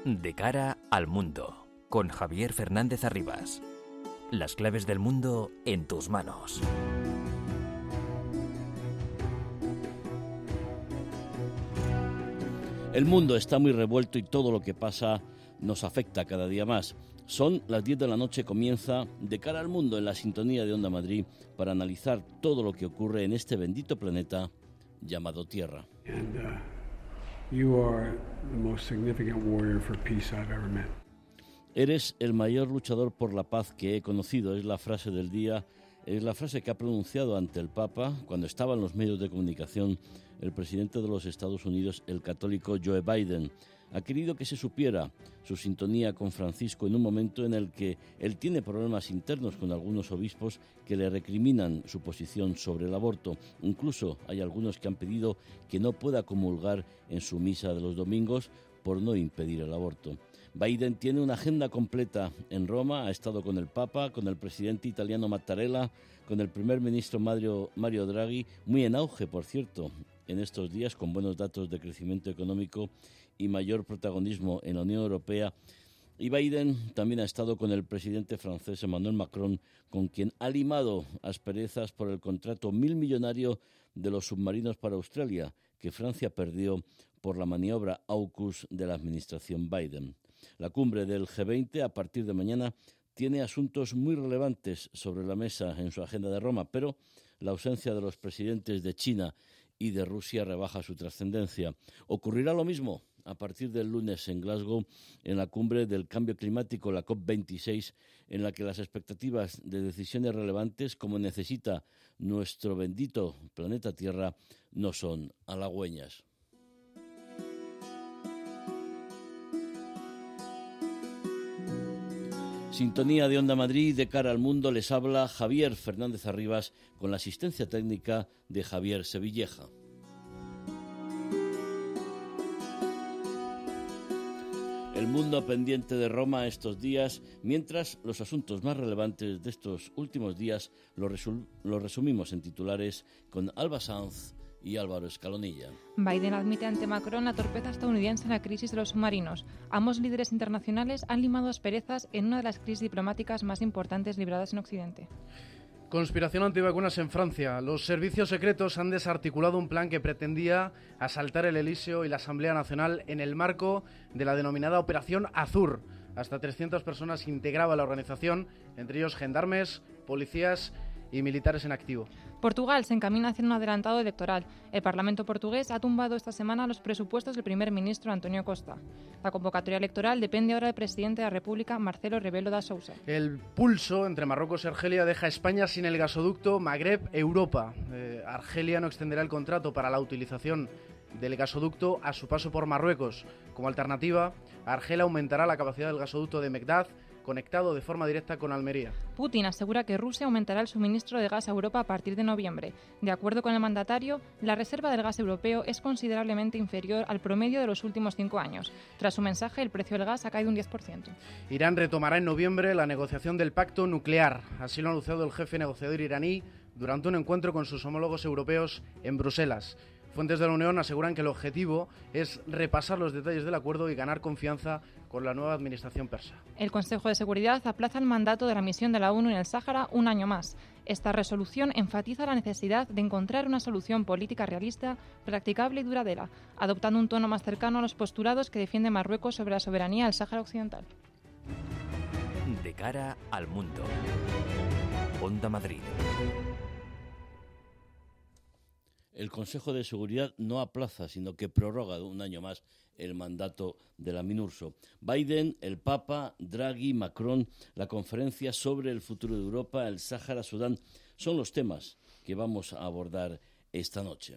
De cara al mundo, con Javier Fernández Arribas. Las claves del mundo en tus manos. El mundo está muy revuelto y todo lo que pasa nos afecta cada día más. Son las 10 de la noche, comienza De cara al mundo en la sintonía de Onda Madrid para analizar todo lo que ocurre en este bendito planeta llamado Tierra. You are the most significant warrior for peace I've ever met. Eres el mayor luchador por la paz que he conocido, es la frase del día, es la frase que ha pronunciado ante el Papa cuando estaba en los medios de comunicación el presidente de los Estados Unidos, el católico Joe Biden. Ha querido que se supiera su sintonía con Francisco en un momento en el que él tiene problemas internos con algunos obispos que le recriminan su posición sobre el aborto. Incluso hay algunos que han pedido que no pueda comulgar en su misa de los domingos por no impedir el aborto. Biden tiene una agenda completa en Roma, ha estado con el Papa, con el presidente italiano Mattarella, con el primer ministro Mario Draghi, muy en auge, por cierto, en estos días, con buenos datos de crecimiento económico y mayor protagonismo en la Unión Europea. Y Biden también ha estado con el presidente francés Emmanuel Macron, con quien ha limado asperezas por el contrato millonario de los submarinos para Australia, que Francia perdió por la maniobra AUKUS de la administración Biden. La cumbre del G20 a partir de mañana tiene asuntos muy relevantes sobre la mesa en su agenda de Roma, pero la ausencia de los presidentes de China y de Rusia rebaja su trascendencia. Ocurrirá lo mismo a partir del lunes en Glasgow, en la cumbre del cambio climático, la COP26, en la que las expectativas de decisiones relevantes, como necesita nuestro bendito planeta Tierra, no son halagüeñas. Sintonía de Onda Madrid, de cara al mundo, les habla Javier Fernández Arribas con la asistencia técnica de Javier Sevilleja. El mundo pendiente de Roma estos días, mientras los asuntos más relevantes de estos últimos días los resumimos en titulares con Alba Sanz y Álvaro Escalonilla. Biden admite ante Macron la torpeza estadounidense en la crisis de los submarinos. Ambos líderes internacionales han limado asperezas en una de las crisis diplomáticas más importantes libradas en Occidente. Conspiración antivacunas en Francia. Los servicios secretos han desarticulado un plan que pretendía asaltar el Elíseo y la Asamblea Nacional en el marco de la denominada Operación Azur. Hasta 300 personas integraba la organización, entre ellos gendarmes, policías y militares en activo. Portugal se encamina hacia un adelantado electoral. El Parlamento portugués ha tumbado esta semana los presupuestos del primer ministro António Costa. La convocatoria electoral depende ahora del presidente de la República, Marcelo Rebelo da Sousa. El pulso entre Marruecos y Argelia deja a España sin el gasoducto Magreb-Europa. Argelia no extenderá el contrato para la utilización del gasoducto a su paso por Marruecos. Como alternativa, Argelia aumentará la capacidad del gasoducto de Megdad, conectado de forma directa con Almería. Putin asegura que Rusia aumentará el suministro de gas a Europa a partir de noviembre. De acuerdo con el mandatario, la reserva del gas europeo es considerablemente inferior al promedio de los últimos 5 años. Tras su mensaje, el precio del gas ha caído un 10%. Irán retomará en noviembre la negociación del pacto nuclear. Así lo ha anunciado el jefe negociador iraní durante un encuentro con sus homólogos europeos en Bruselas. Fuentes de la Unión aseguran que el objetivo es repasar los detalles del acuerdo y ganar confianza con la nueva administración persa. El Consejo de Seguridad aplaza el mandato de la misión de la ONU en el Sáhara un año más. Esta resolución enfatiza la necesidad de encontrar una solución política realista, practicable y duradera, adoptando un tono más cercano a los postulados que defiende Marruecos sobre la soberanía del Sáhara Occidental. De cara al mundo. Onda Madrid. El Consejo de Seguridad no aplaza, sino que prorroga un año más el mandato de la MINURSO. Biden, el Papa, Draghi, Macron, la conferencia sobre el futuro de Europa, el Sáhara, Sudán, son los temas que vamos a abordar esta noche.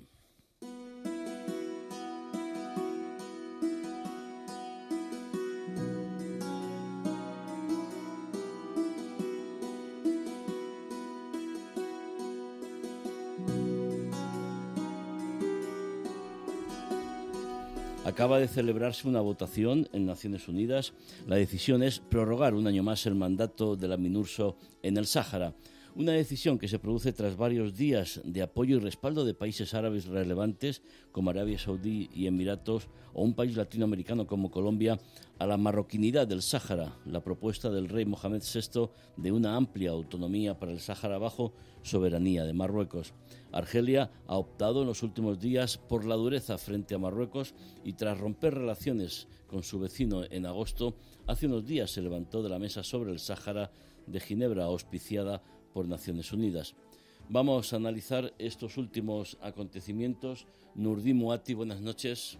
Acaba de celebrarse una votación en Naciones Unidas. La decisión es prorrogar un año más el mandato de la MINURSO en el Sáhara. Una decisión que se produce tras varios días de apoyo y respaldo de países árabes relevantes como Arabia Saudí y Emiratos, o un país latinoamericano como Colombia, a la marroquinidad del Sáhara, la propuesta del rey Mohamed VI de una amplia autonomía para el Sáhara bajo soberanía de Marruecos. Argelia ha optado en los últimos días por la dureza frente a Marruecos y tras romper relaciones con su vecino en agosto, hace unos días se levantó de la mesa sobre el Sáhara de Ginebra, auspiciada por Naciones Unidas. Vamos a analizar estos últimos acontecimientos. Nurdin Muati, buenas noches.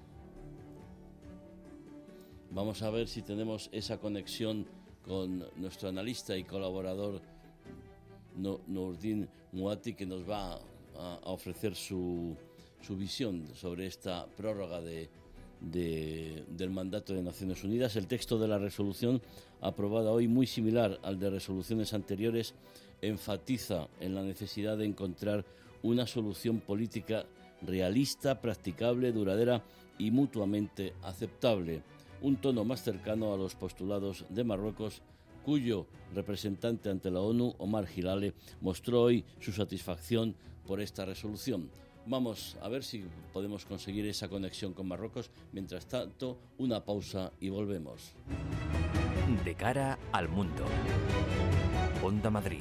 Vamos a ver si tenemos esa conexión con nuestro analista y colaborador Nurdin Muati, que nos va a ofrecer su visión sobre esta prórroga del mandato de Naciones Unidas. El texto de la resolución aprobada hoy, muy similar al de resoluciones anteriores, enfatiza en la necesidad de encontrar una solución política realista, practicable, duradera y mutuamente aceptable. Un tono más cercano a los postulados de Marruecos, cuyo representante ante la ONU, Omar Gilale, mostró hoy su satisfacción por esta resolución. Vamos a ver si podemos conseguir esa conexión con Marruecos. Mientras tanto, una pausa y volvemos. De cara al mundo. Onda Madrid.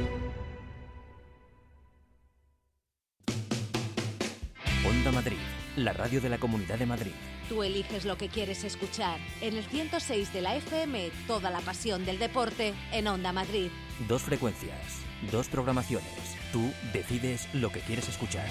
Onda Madrid, la radio de la Comunidad de Madrid. Tú eliges lo que quieres escuchar. En el 106 de la FM, toda la pasión del deporte en Onda Madrid. 2 frecuencias, 2 programaciones. Tú decides lo que quieres escuchar.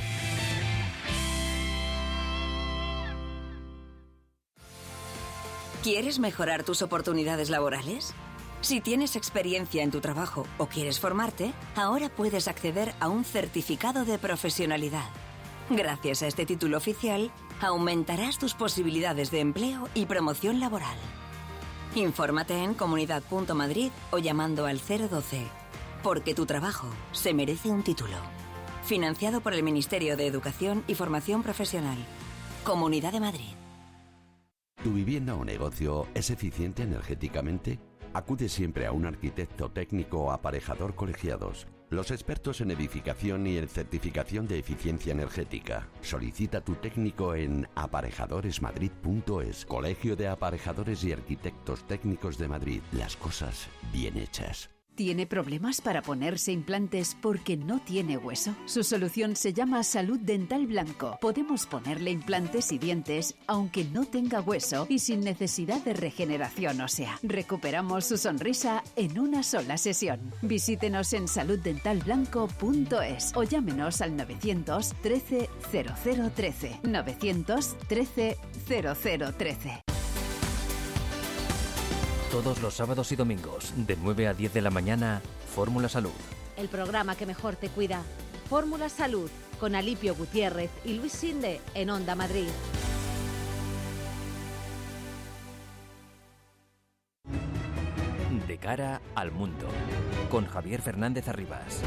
¿Quieres mejorar tus oportunidades laborales? Si tienes experiencia en tu trabajo o quieres formarte, ahora puedes acceder a un certificado de profesionalidad. Gracias a este título oficial, aumentarás tus posibilidades de empleo y promoción laboral. Infórmate en comunidad.madrid o llamando al 012, porque tu trabajo se merece un título. Financiado por el Ministerio de Educación y Formación Profesional. Comunidad de Madrid. ¿Tu vivienda o negocio es eficiente energéticamente? Acude siempre a un arquitecto técnico o aparejador colegiados. Los expertos en edificación y en certificación de eficiencia energética. Solicita tu técnico en aparejadoresmadrid.es. Colegio de Aparejadores y Arquitectos Técnicos de Madrid. Las cosas bien hechas. ¿Tiene problemas para ponerse implantes porque no tiene hueso? Su solución se llama Salud Dental Blanco. Podemos ponerle implantes y dientes aunque no tenga hueso y sin necesidad de regeneración ósea. Recuperamos su sonrisa en una sola sesión. Visítenos en saluddentalblanco.es o llámenos al 913 0013. 913 0013. Todos los sábados y domingos, de 9 a 10 de la mañana, Fórmula Salud. El programa que mejor te cuida. Fórmula Salud, con Alipio Gutiérrez y Luis Sinde en Onda Madrid. De cara al mundo, con Javier Fernández Arribas.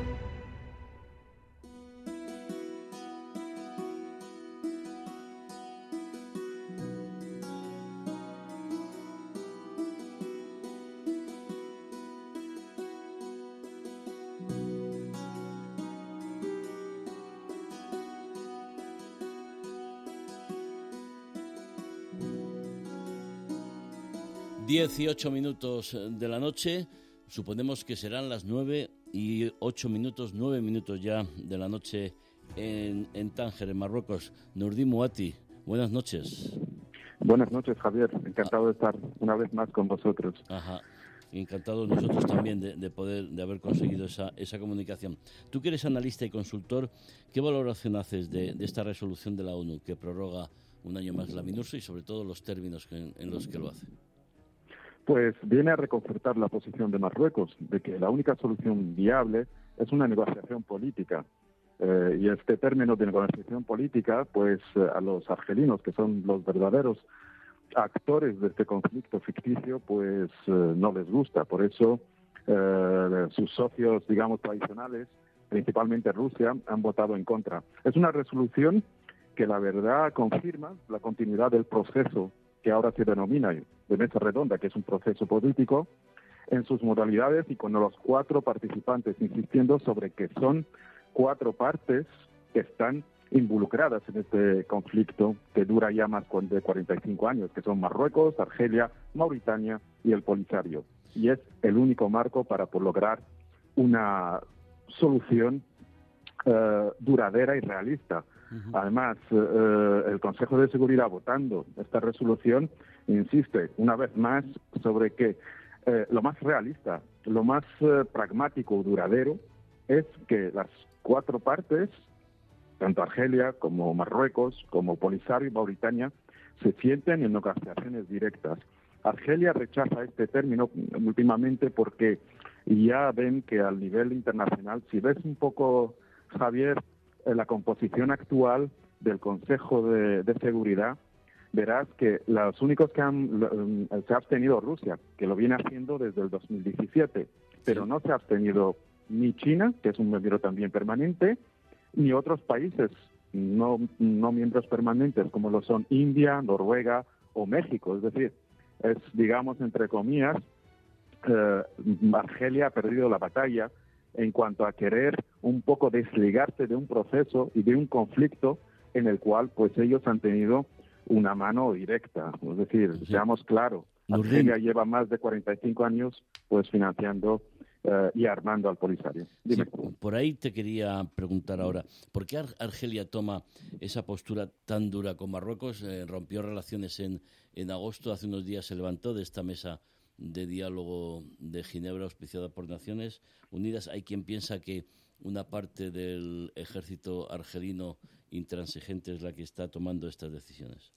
Diez y 8 minutos de la noche, suponemos que serán las 9 y 8 minutos, 9 minutos ya de la noche en Tánger, en Marruecos. Nurdin Muati, buenas noches. Buenas noches, Javier. Encantado de estar una vez más con vosotros. Ajá. Encantados nosotros también de haber conseguido esa comunicación. Tú que eres analista y consultor, ¿qué valoración haces de esta resolución de la ONU que prorroga un año más la MINURSO y sobre todo los términos en los que lo hace? Pues viene a reconfortar la posición de Marruecos, de que la única solución viable es una negociación política. Y este término de negociación política, pues a los argelinos, que son los verdaderos actores de este conflicto ficticio, pues no les gusta. Por eso sus socios, digamos, tradicionales, principalmente Rusia, han votado en contra. Es una resolución que la verdad confirma la continuidad del proceso que ahora se denomina de mesa redonda, que es un proceso político, en sus modalidades y con los 4 participantes, insistiendo sobre que son 4 partes que están involucradas en este conflicto que dura ya más de 45 años, que son Marruecos, Argelia, Mauritania y el Polisario. Y es el único marco para lograr una solución duradera y realista. Además, el Consejo de Seguridad, votando esta resolución, insiste una vez más sobre que lo más realista, lo más pragmático, duradero, es que las 4 partes, tanto Argelia como Marruecos, como Polisario y Mauritania, se sienten en negociaciones directas. Argelia rechaza este término últimamente porque ya ven que al nivel internacional, si ves un poco, Javier, la composición actual del Consejo de Seguridad, verás que los únicos que se ha abstenido Rusia, que lo viene haciendo desde el 2017, pero no se ha abstenido ni China, que es un miembro también permanente, ni otros países no miembros permanentes como lo son India, Noruega o México. Es decir, es, digamos, entre comillas, Argelia ha perdido la batalla en cuanto a querer un poco desligarse de un proceso y de un conflicto en el cual pues ellos han tenido una mano directa. Es decir, seamos claros, Argelia lleva más de 45 años pues financiando y armando al Polisario. Dime. Sí, por ahí te quería preguntar ahora, ¿por qué Argelia toma esa postura tan dura con Marruecos? Rompió relaciones en agosto, hace unos días se levantó de esta mesa de diálogo de Ginebra auspiciada por Naciones Unidas. Hay quien piensa que una parte del ejército argelino intransigente es la que está tomando estas decisiones.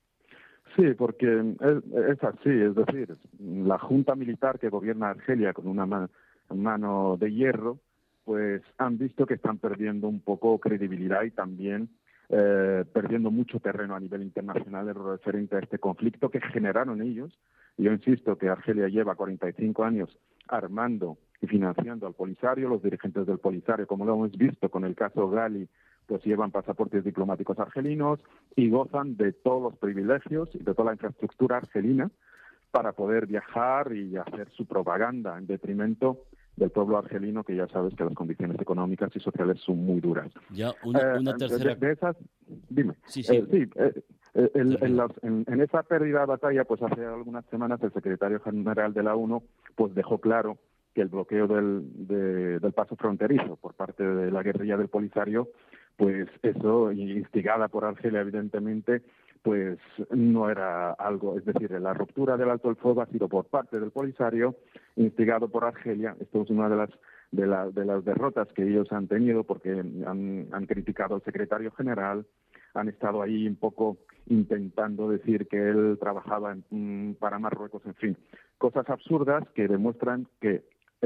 Sí, porque es así, es decir, la junta militar que gobierna Argelia con una mano de hierro, pues han visto que están perdiendo un poco credibilidad y también perdiendo mucho terreno a nivel internacional referente a este conflicto que generaron ellos. Yo insisto que Argelia lleva 45 años armando y financiando al Polisario. Los dirigentes del Polisario, como lo hemos visto con el caso Ghali, pues llevan pasaportes diplomáticos argelinos y gozan de todos los privilegios y de toda la infraestructura argelina para poder viajar y hacer su propaganda en detrimento del pueblo argelino, que ya sabes que las condiciones económicas y sociales son muy duras. Ya una tercera... De esas, dime. Sí. En esa pérdida de batalla, pues hace algunas semanas el secretario general de la ONU pues dejó claro que el bloqueo del paso fronterizo por parte de la guerrilla del Polisario, pues eso, instigada por Argelia evidentemente, pues no era algo, es decir, la ruptura del alto el fuego ha sido por parte del Polisario, instigado por Argelia. Esto es una de las derrotas que ellos han tenido porque han criticado al secretario general, han estado ahí un poco intentando decir que él trabajaba para Marruecos, en fin, cosas absurdas que demuestran que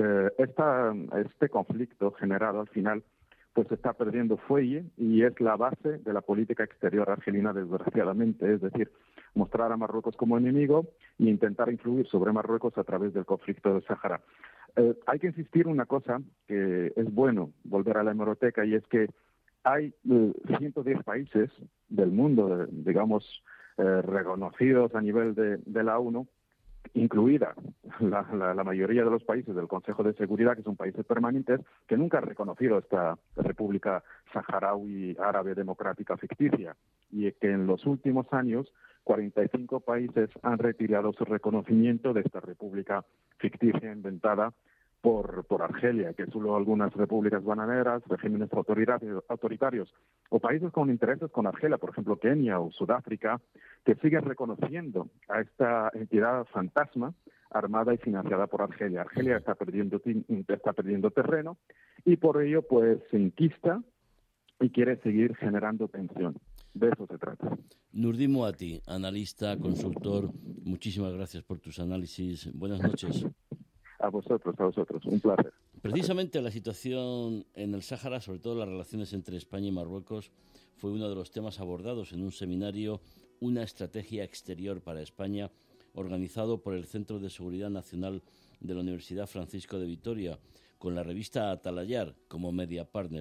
este conflicto generado al final pues está perdiendo fuelle y es la base de la política exterior argelina, desgraciadamente, es decir, mostrar a Marruecos como enemigo e intentar influir sobre Marruecos a través del conflicto del Sáhara. Hay que insistir en una cosa que es bueno volver a la hemeroteca, y es que hay 110 países del mundo, digamos, reconocidos a nivel de la ONU, incluida la mayoría de los países del Consejo de Seguridad, que son países permanentes, que nunca han reconocido esta República Saharaui Árabe Democrática ficticia, y que en los últimos años 45 países han retirado su reconocimiento de esta República ficticia inventada por Argelia, que solo algunas repúblicas bananeras, regímenes autoritarios o países con intereses con Argelia, por ejemplo Kenia o Sudáfrica, que siguen reconociendo a esta entidad fantasma armada y financiada por Argelia. Argelia está perdiendo terreno y por ello pues se inquista y quiere seguir generando tensión. De eso se trata. Nurdin Moati, analista, consultor, muchísimas gracias por tus análisis. Buenas noches. A vosotros, un placer. Precisamente la situación en el Sáhara, sobre todo las relaciones entre España y Marruecos, fue uno de los temas abordados en un seminario, Una estrategia exterior para España, organizado por el Centro de Seguridad Nacional de la Universidad Francisco de Vitoria, con la revista Atalayar como media partner.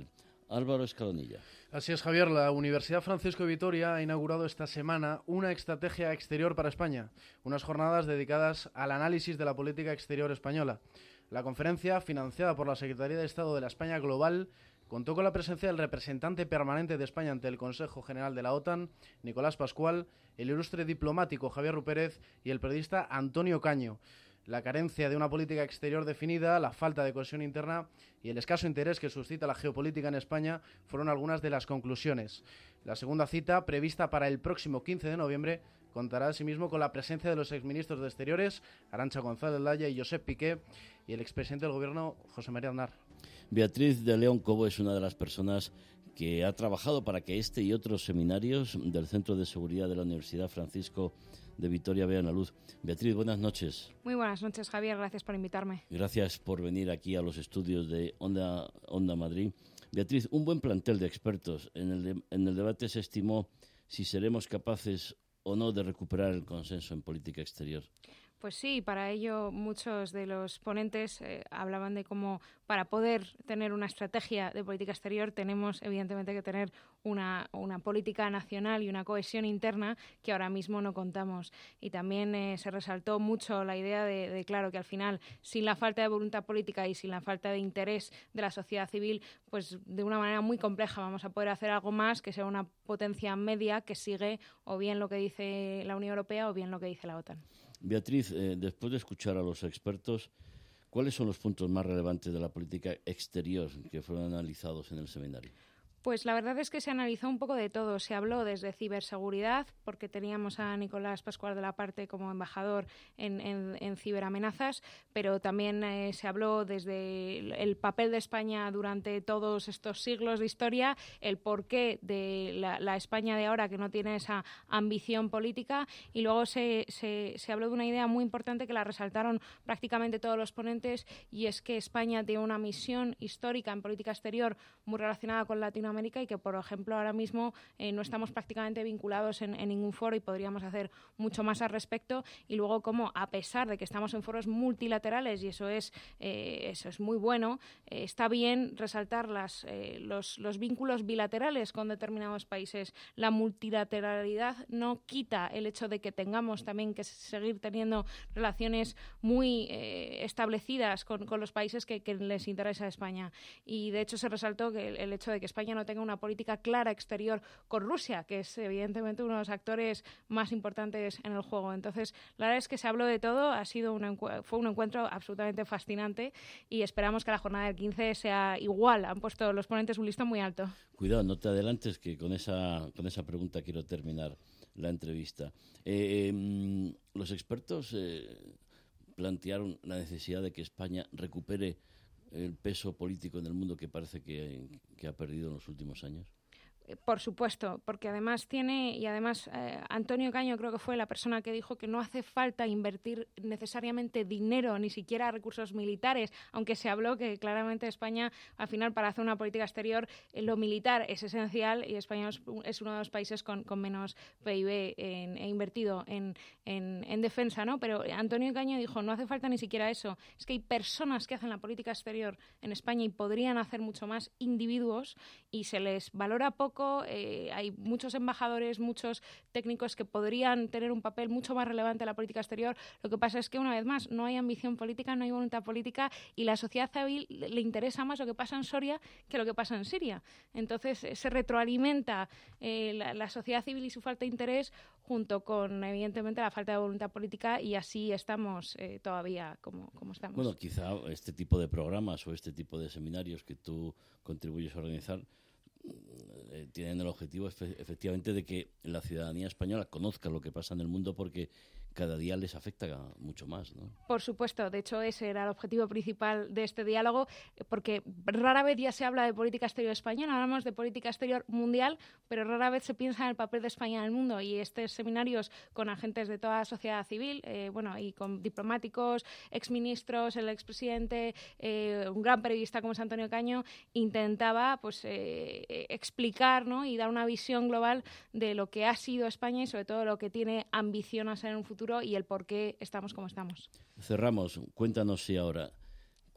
Álvaro Escalonilla. Así es, Javier. La Universidad Francisco de Vitoria ha inaugurado esta semana una estrategia exterior para España, unas jornadas dedicadas al análisis de la política exterior española. La conferencia, financiada por la Secretaría de Estado de la España Global, contó con la presencia del representante permanente de España ante el Consejo General de la OTAN, Nicolás Pascual, el ilustre diplomático Javier Rupérez y el periodista Antonio Caño. La carencia de una política exterior definida, la falta de cohesión interna y el escaso interés que suscita la geopolítica en España fueron algunas de las conclusiones. La segunda cita, prevista para el próximo 15 de noviembre, contará asimismo con la presencia de los exministros de Exteriores, Arantxa González Laya y Josep Piqué, y el expresidente del Gobierno, José María Aznar. Beatriz de León Cobo es una de las personas que ha trabajado para que este y otros seminarios del Centro de Seguridad de la Universidad Francisco de Vitoria vean la luz. Beatriz, buenas noches. Muy buenas noches, Javier. Gracias por invitarme. Gracias por venir aquí a los estudios de Onda Madrid. Beatriz, un buen plantel de expertos. En el debate se estimó si seremos capaces o no de recuperar el consenso en política exterior. Pues sí, para ello muchos de los ponentes hablaban de cómo para poder tener una estrategia de política exterior tenemos evidentemente que tener una política nacional y una cohesión interna que ahora mismo no contamos. Y también se resaltó mucho la idea de claro, que al final, sin la falta de voluntad política y sin la falta de interés de la sociedad civil, pues de una manera muy compleja vamos a poder hacer algo más que sea una potencia media que sigue o bien lo que dice la Unión Europea o bien lo que dice la OTAN. Beatriz, después de escuchar a los expertos, ¿cuáles son los puntos más relevantes de la política exterior que fueron analizados en el seminario? Pues la verdad es que se analizó un poco de todo. Se habló desde ciberseguridad, porque teníamos a Nicolás Pascual de la Parte como embajador en ciberamenazas, pero también se habló desde el papel de España durante todos estos siglos de historia, el porqué de la España de ahora que no tiene esa ambición política, y luego se habló de una idea muy importante que la resaltaron prácticamente todos los ponentes, y es que España tiene una misión histórica en política exterior muy relacionada con Latinoamérica y que, por ejemplo, ahora mismo no estamos prácticamente vinculados en ningún foro y podríamos hacer mucho más al respecto. Y luego, como a pesar de que estamos en foros multilaterales, y eso es muy bueno, está bien resaltar los vínculos bilaterales con determinados países. La multilateralidad no quita el hecho de que tengamos también que seguir teniendo relaciones muy establecidas con los países que les interesa a España. Y, de hecho, se resaltó que el hecho de que España no tenga una política clara exterior con Rusia, que es evidentemente uno de los actores más importantes en el juego. Entonces, la verdad es que se habló de todo, fue un encuentro absolutamente fascinante y esperamos que la jornada del 15 sea igual. Han puesto los ponentes un listón muy alto. Cuidado, no te adelantes, que con esa pregunta quiero terminar la entrevista. Los expertos plantearon la necesidad de que España recupere el peso político en el mundo que parece que ha perdido en los últimos años. Por supuesto, porque además Antonio Caño creo que fue la persona que dijo que no hace falta invertir necesariamente dinero, ni siquiera recursos militares, aunque se habló que claramente España, al final, para hacer una política exterior, lo militar es esencial y España es uno de los países con menos PIB invertido en defensa, ¿no? Pero Antonio Caño dijo, no hace falta ni siquiera eso, es que hay personas que hacen la política exterior en España y podrían hacer mucho más, individuos, y se les valora poco. Hay muchos embajadores, muchos técnicos que podrían tener un papel mucho más relevante en la política exterior. Lo que pasa es que, una vez más, no hay ambición política, no hay voluntad política y la sociedad civil le interesa más lo que pasa en Soria que lo que pasa en Siria. Entonces se retroalimenta la sociedad civil y su falta de interés junto con, evidentemente, la falta de voluntad política, y así estamos todavía como estamos. Bueno, quizá este tipo de programas o este tipo de seminarios que tú contribuyes a organizar tienen el objetivo efectivamente de que la ciudadanía española conozca lo que pasa en el mundo, porque cada día les afecta mucho más, ¿no? Por supuesto, de hecho ese era el objetivo principal de este diálogo, porque rara vez ya se habla de política exterior española, hablamos de política exterior mundial, pero rara vez se piensa en el papel de España en el mundo, y estos seminarios con agentes de toda la sociedad civil, y con diplomáticos, exministros, el expresidente, un gran periodista como es Antonio Caño, intentaba explicar, ¿no?, y dar una visión global de lo que ha sido España y sobre todo lo que tiene ambición a ser en un futuro y el por qué estamos como estamos. Cerramos. Cuéntanos si ahora,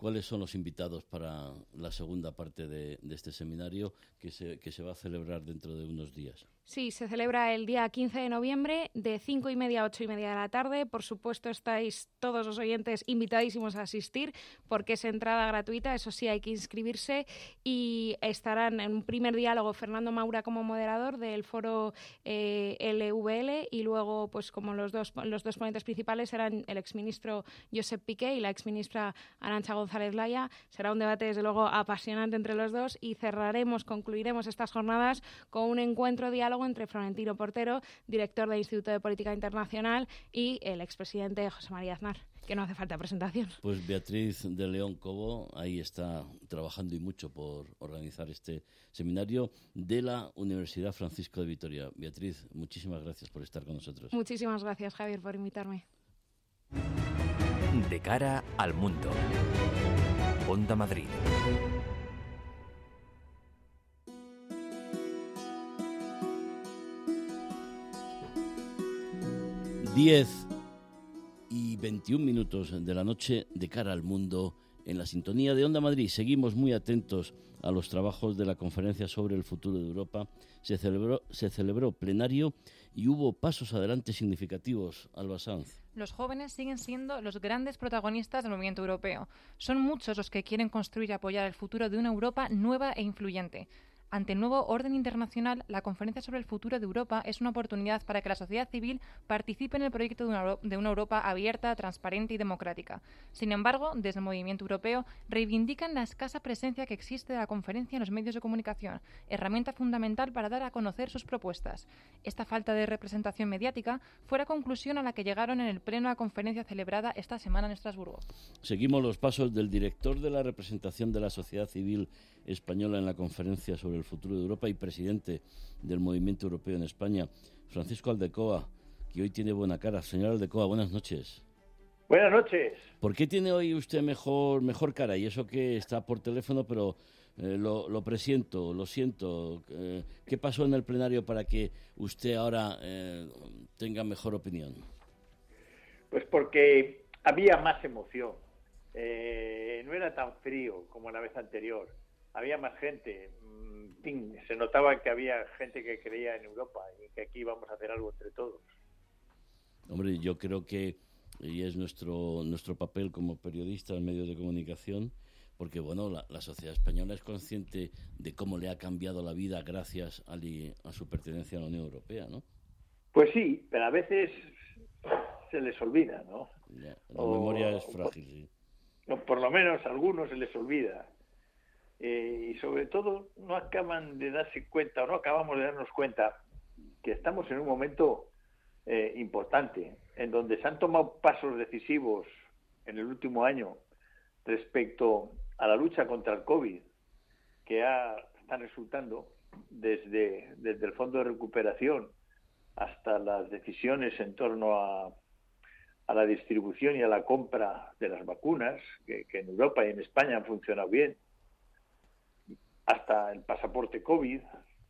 ¿Cuáles son los invitados para la segunda parte de este seminario que se va a celebrar dentro de unos días? Sí, se celebra el día 15 de noviembre de 5:30 a 8:30 de la tarde. Por supuesto, estáis todos los oyentes invitadísimos a asistir porque es entrada gratuita, eso sí, hay que inscribirse, y estarán en un primer diálogo Fernando Maura como moderador del foro LVL, y luego, pues como los dos ponentes principales serán el exministro Josep Piqué y la exministra Arantxa González Laya. Será un debate, desde luego, apasionante entre los dos, y concluiremos estas jornadas con un encuentro diálogo entre Florentino Portero, director del Instituto de Política Internacional, y el expresidente José María Aznar, que no hace falta presentación. Pues Beatriz de León Cobo ahí está trabajando y mucho por organizar este seminario de la Universidad Francisco de Vitoria. Beatriz, muchísimas gracias por estar con nosotros. Muchísimas gracias, Javier, por invitarme. De cara al mundo. Onda Madrid. 10:21 de la noche, de cara al mundo, en la sintonía de Onda Madrid. Seguimos muy atentos a los trabajos de la Conferencia sobre el Futuro de Europa. Se celebró plenario y hubo pasos adelante significativos. Alba Sanz. Los jóvenes siguen siendo los grandes protagonistas del movimiento europeo. Son muchos los que quieren construir y apoyar el futuro de una Europa nueva e influyente. Ante el nuevo orden internacional, la Conferencia sobre el Futuro de Europa es una oportunidad para que la sociedad civil participe en el proyecto de una Europa abierta, transparente y democrática. Sin embargo, desde el movimiento europeo reivindican la escasa presencia que existe de la conferencia en los medios de comunicación, herramienta fundamental para dar a conocer sus propuestas. Esta falta de representación mediática fue la conclusión a la que llegaron en el pleno de la conferencia celebrada esta semana en Estrasburgo. Seguimos los pasos del director de la representación de la sociedad civil española en la Conferencia sobre el Futuro de Europa y presidente del Movimiento Europeo en España, Francisco Aldecoa, que hoy tiene buena cara. Señor Aldecoa, buenas noches. Buenas noches. ¿Por qué tiene hoy usted mejor cara? Y eso que está por teléfono, pero lo presiento, lo siento. ¿Qué pasó en el plenario para que usted ahora tenga mejor opinión? Pues porque había más emoción. No era tan frío como la vez anterior. Había más gente. En fin, se notaba que había gente que creía en Europa y que aquí vamos a hacer algo entre todos. Hombre, yo creo que y es nuestro papel como periodistas, medios de comunicación, porque bueno, la sociedad española es consciente de cómo le ha cambiado la vida gracias a su pertenencia a la Unión Europea, ¿no? Pues sí, pero a veces se les olvida, ¿no? La memoria es frágil, sí. O por lo menos a algunos se les olvida. Y sobre todo no acaban de darse cuenta, o no acabamos de darnos cuenta que estamos en un momento importante, en donde se han tomado pasos decisivos en el último año respecto a la lucha contra el COVID, que están resultando desde el Fondo de Recuperación hasta las decisiones en torno a la distribución y a la compra de las vacunas, que en Europa y en España han funcionado bien, hasta el pasaporte COVID.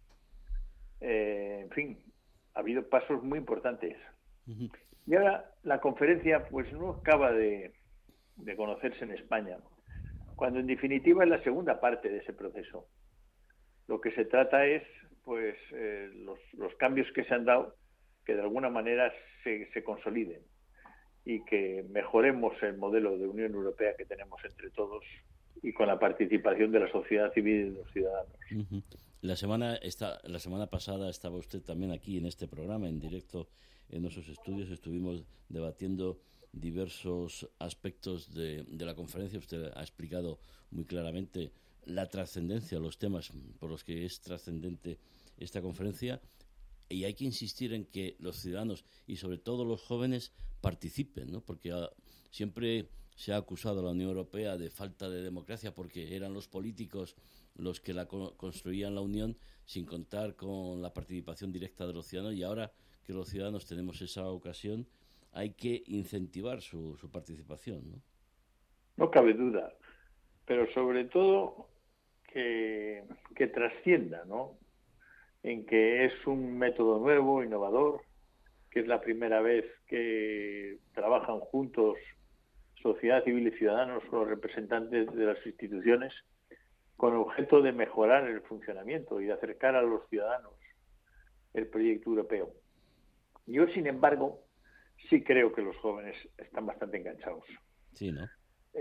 En fin, ha habido pasos muy importantes. Uh-huh. Y ahora la conferencia pues no acaba de conocerse en España, cuando en definitiva es la segunda parte de ese proceso. Lo que se trata es pues los cambios que se han dado, que de alguna manera se consoliden y que mejoremos el modelo de Unión Europea que tenemos entre todos y con la participación de la sociedad civil y de los ciudadanos. Uh-huh. La semana pasada estaba usted también aquí en este programa, en directo en nuestros estudios. Estuvimos debatiendo diversos aspectos de la conferencia. Usted ha explicado muy claramente la trascendencia, los temas por los que es trascendente esta conferencia, y hay que insistir en que los ciudadanos y sobre todo los jóvenes participen, ¿no? Porque siempre se ha acusado a la Unión Europea de falta de democracia porque eran los políticos los que construían la Unión sin contar con la participación directa de los ciudadanos, y ahora que los ciudadanos tenemos esa ocasión hay que incentivar su participación, ¿no? No cabe duda, pero sobre todo que trascienda, ¿no? En que es un método nuevo, innovador, que es la primera vez que trabajan juntos sociedad civil y ciudadanos, con los representantes de las instituciones, con objeto de mejorar el funcionamiento y de acercar a los ciudadanos el proyecto europeo. Yo, sin embargo, sí creo que los jóvenes están bastante enganchados. Sí, ¿no?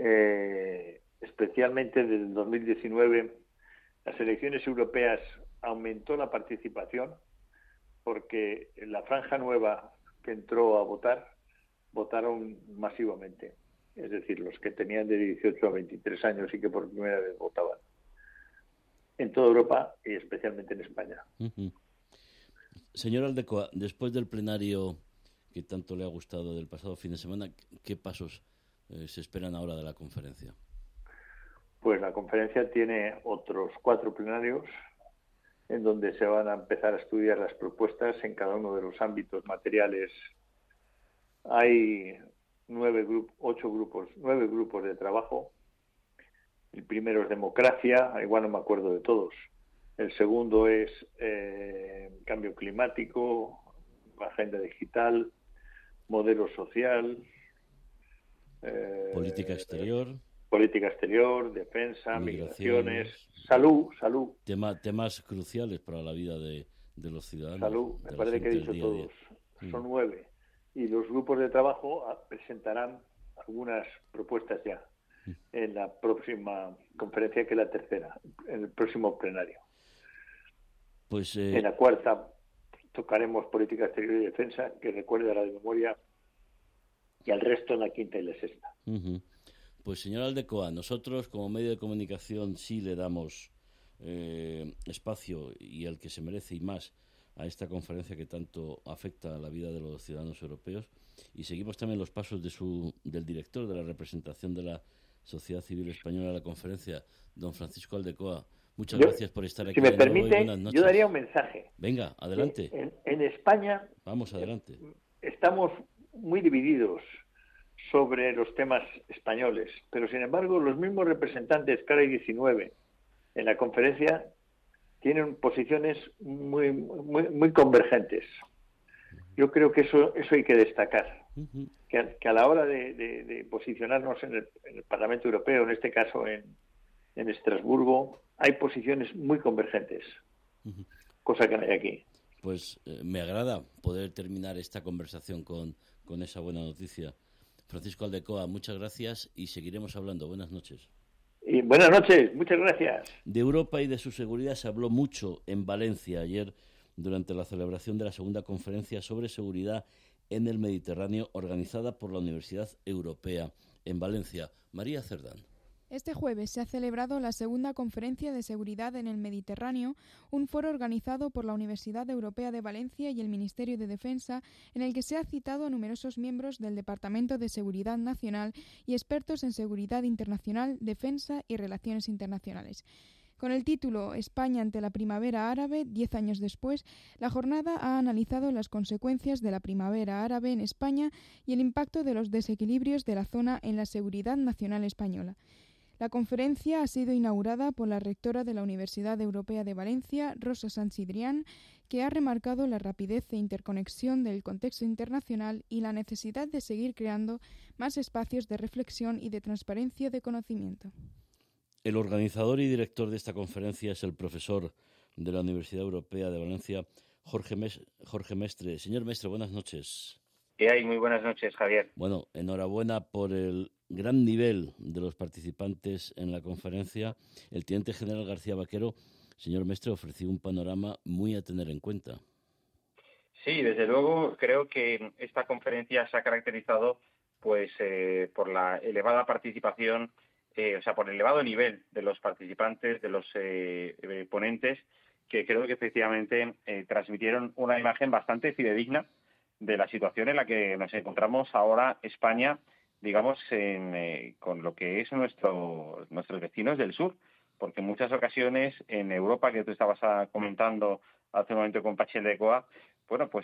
Especialmente desde el 2019, las elecciones europeas aumentó la participación porque la franja nueva que entró a votar, votaron masivamente. Es decir, los que tenían de 18 a 23 años y que por primera vez votaban. En toda Europa y especialmente en España. Uh-huh. Señor Aldecoa, después del plenario que tanto le ha gustado del pasado fin de semana, ¿qué pasos se esperan ahora de la conferencia? Pues la conferencia tiene otros 4 plenarios en donde se van a empezar a estudiar las propuestas en cada uno de los ámbitos materiales. Hay 9 grupos de trabajo. El primero es democracia, igual no me acuerdo de todos. El segundo es cambio climático, agenda digital, modelo social, política exterior, defensa, migraciones, salud. Temas cruciales para la vida de los ciudadanos. Salud, me parece que he dicho todos. Son 9. Y los grupos de trabajo presentarán algunas propuestas ya en la próxima conferencia, que es la tercera, en el próximo plenario. Pues en la cuarta tocaremos política exterior y defensa, que recuerda la de memoria, y al resto en la quinta y la sexta. Uh-huh. Pues señor Aldecoa, nosotros como medio de comunicación sí le damos espacio y el que se merece y más a esta conferencia que tanto afecta a la vida de los ciudadanos europeos, y seguimos también los pasos del director de la representación de la Sociedad Civil Española a la conferencia, don Francisco Aldecoa. Muchas gracias por estar aquí. Si me permite, yo daría un mensaje. Venga, adelante. En España, vamos adelante. Estamos muy divididos sobre los temas españoles, pero sin embargo los mismos representantes que ahora hay 19 en la conferencia tienen posiciones muy convergentes. Yo creo que eso hay que destacar, que a la hora de posicionarnos en el Parlamento Europeo, en este caso en Estrasburgo, hay posiciones muy convergentes, cosa que no hay aquí. Pues me agrada poder terminar esta conversación con esa buena noticia. Francisco Aldecoa, muchas gracias y seguiremos hablando. Buenas noches. Y buenas noches, muchas gracias. De Europa y de su seguridad se habló mucho en Valencia ayer durante la celebración de la segunda conferencia sobre seguridad en el Mediterráneo organizada por la Universidad Europea en Valencia. María Cerdán. Este jueves se ha celebrado la segunda Conferencia de Seguridad en el Mediterráneo, un foro organizado por la Universidad Europea de Valencia y el Ministerio de Defensa, en el que se ha citado a numerosos miembros del Departamento de Seguridad Nacional y expertos en seguridad internacional, defensa y relaciones internacionales. Con el título España ante la primavera árabe, 10 años después, la jornada ha analizado las consecuencias de la primavera árabe en España y el impacto de los desequilibrios de la zona en la seguridad nacional española. La conferencia ha sido inaugurada por la rectora de la Universidad Europea de Valencia, Rosa Sansidrián, que ha remarcado la rapidez e interconexión del contexto internacional y la necesidad de seguir creando más espacios de reflexión y de transparencia de conocimiento. El organizador y director de esta conferencia es el profesor de la Universidad Europea de Valencia, Jorge Mestre. Señor Mestre, buenas noches. ¿Qué hay? Muy buenas noches, Javier. Bueno, enhorabuena por el gran nivel de los participantes en la conferencia. El teniente general García Vaquero, señor Mestre, ofreció un panorama muy a tener en cuenta. Sí, desde luego creo que esta conferencia se ha caracterizado por la elevada participación, por el elevado nivel de los participantes, de los ponentes, que creo que efectivamente transmitieron una imagen bastante fidedigna de la situación en la que nos encontramos ahora España, digamos, con lo que es nuestros vecinos del sur, porque en muchas ocasiones en Europa, que tú estabas comentando hace un momento con Pachi Aldecoa, bueno, pues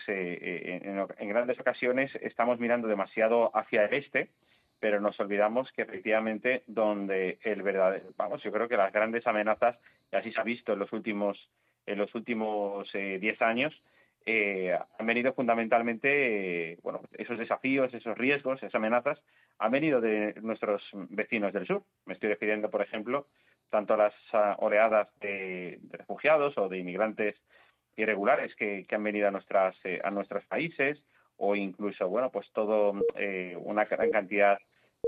en grandes ocasiones estamos mirando demasiado hacia el este, pero nos olvidamos que efectivamente donde yo creo que las grandes amenazas, y así se ha visto en los últimos 10 años, han venido fundamentalmente, esos desafíos, esos riesgos, esas amenazas, han venido de nuestros vecinos del sur. Me estoy refiriendo, por ejemplo, tanto a las oleadas de refugiados o de inmigrantes irregulares que han venido a nuestros países, o incluso, todo una gran cantidad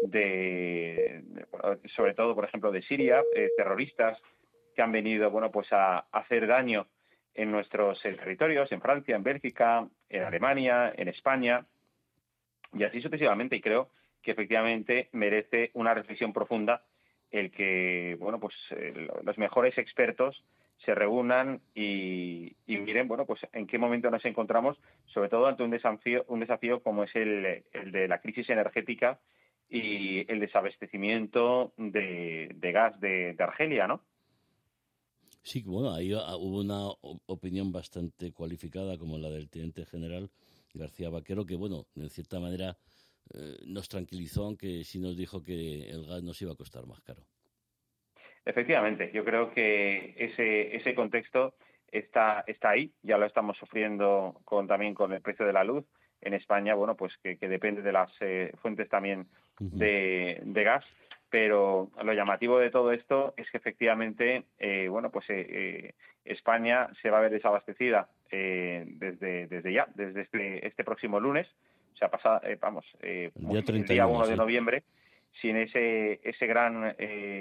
sobre todo, por ejemplo, de Siria, terroristas que han venido, a hacer daño en nuestros territorios, en Francia, en Bélgica, en Alemania, en España, y así sucesivamente. Y creo que efectivamente merece una reflexión profunda el que, los mejores expertos se reúnan y miren, en qué momento nos encontramos, sobre todo ante un desafío como es el de la crisis energética y el desabastecimiento de gas de Argelia, ¿no? Sí, ahí hubo una opinión bastante cualificada como la del teniente general García Vaquero, que, en cierta manera nos tranquilizó, aunque sí nos dijo que el gas nos iba a costar más caro. Efectivamente, yo creo que ese contexto está ahí, ya lo estamos sufriendo también con el precio de la luz en España, que depende de las fuentes también de gas. Pero lo llamativo de todo esto es que efectivamente, España se va a ver desabastecida desde este próximo lunes, o sea, el día 1 de noviembre, sin ese gran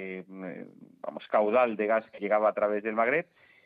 caudal de gas que llegaba a través del Magreb.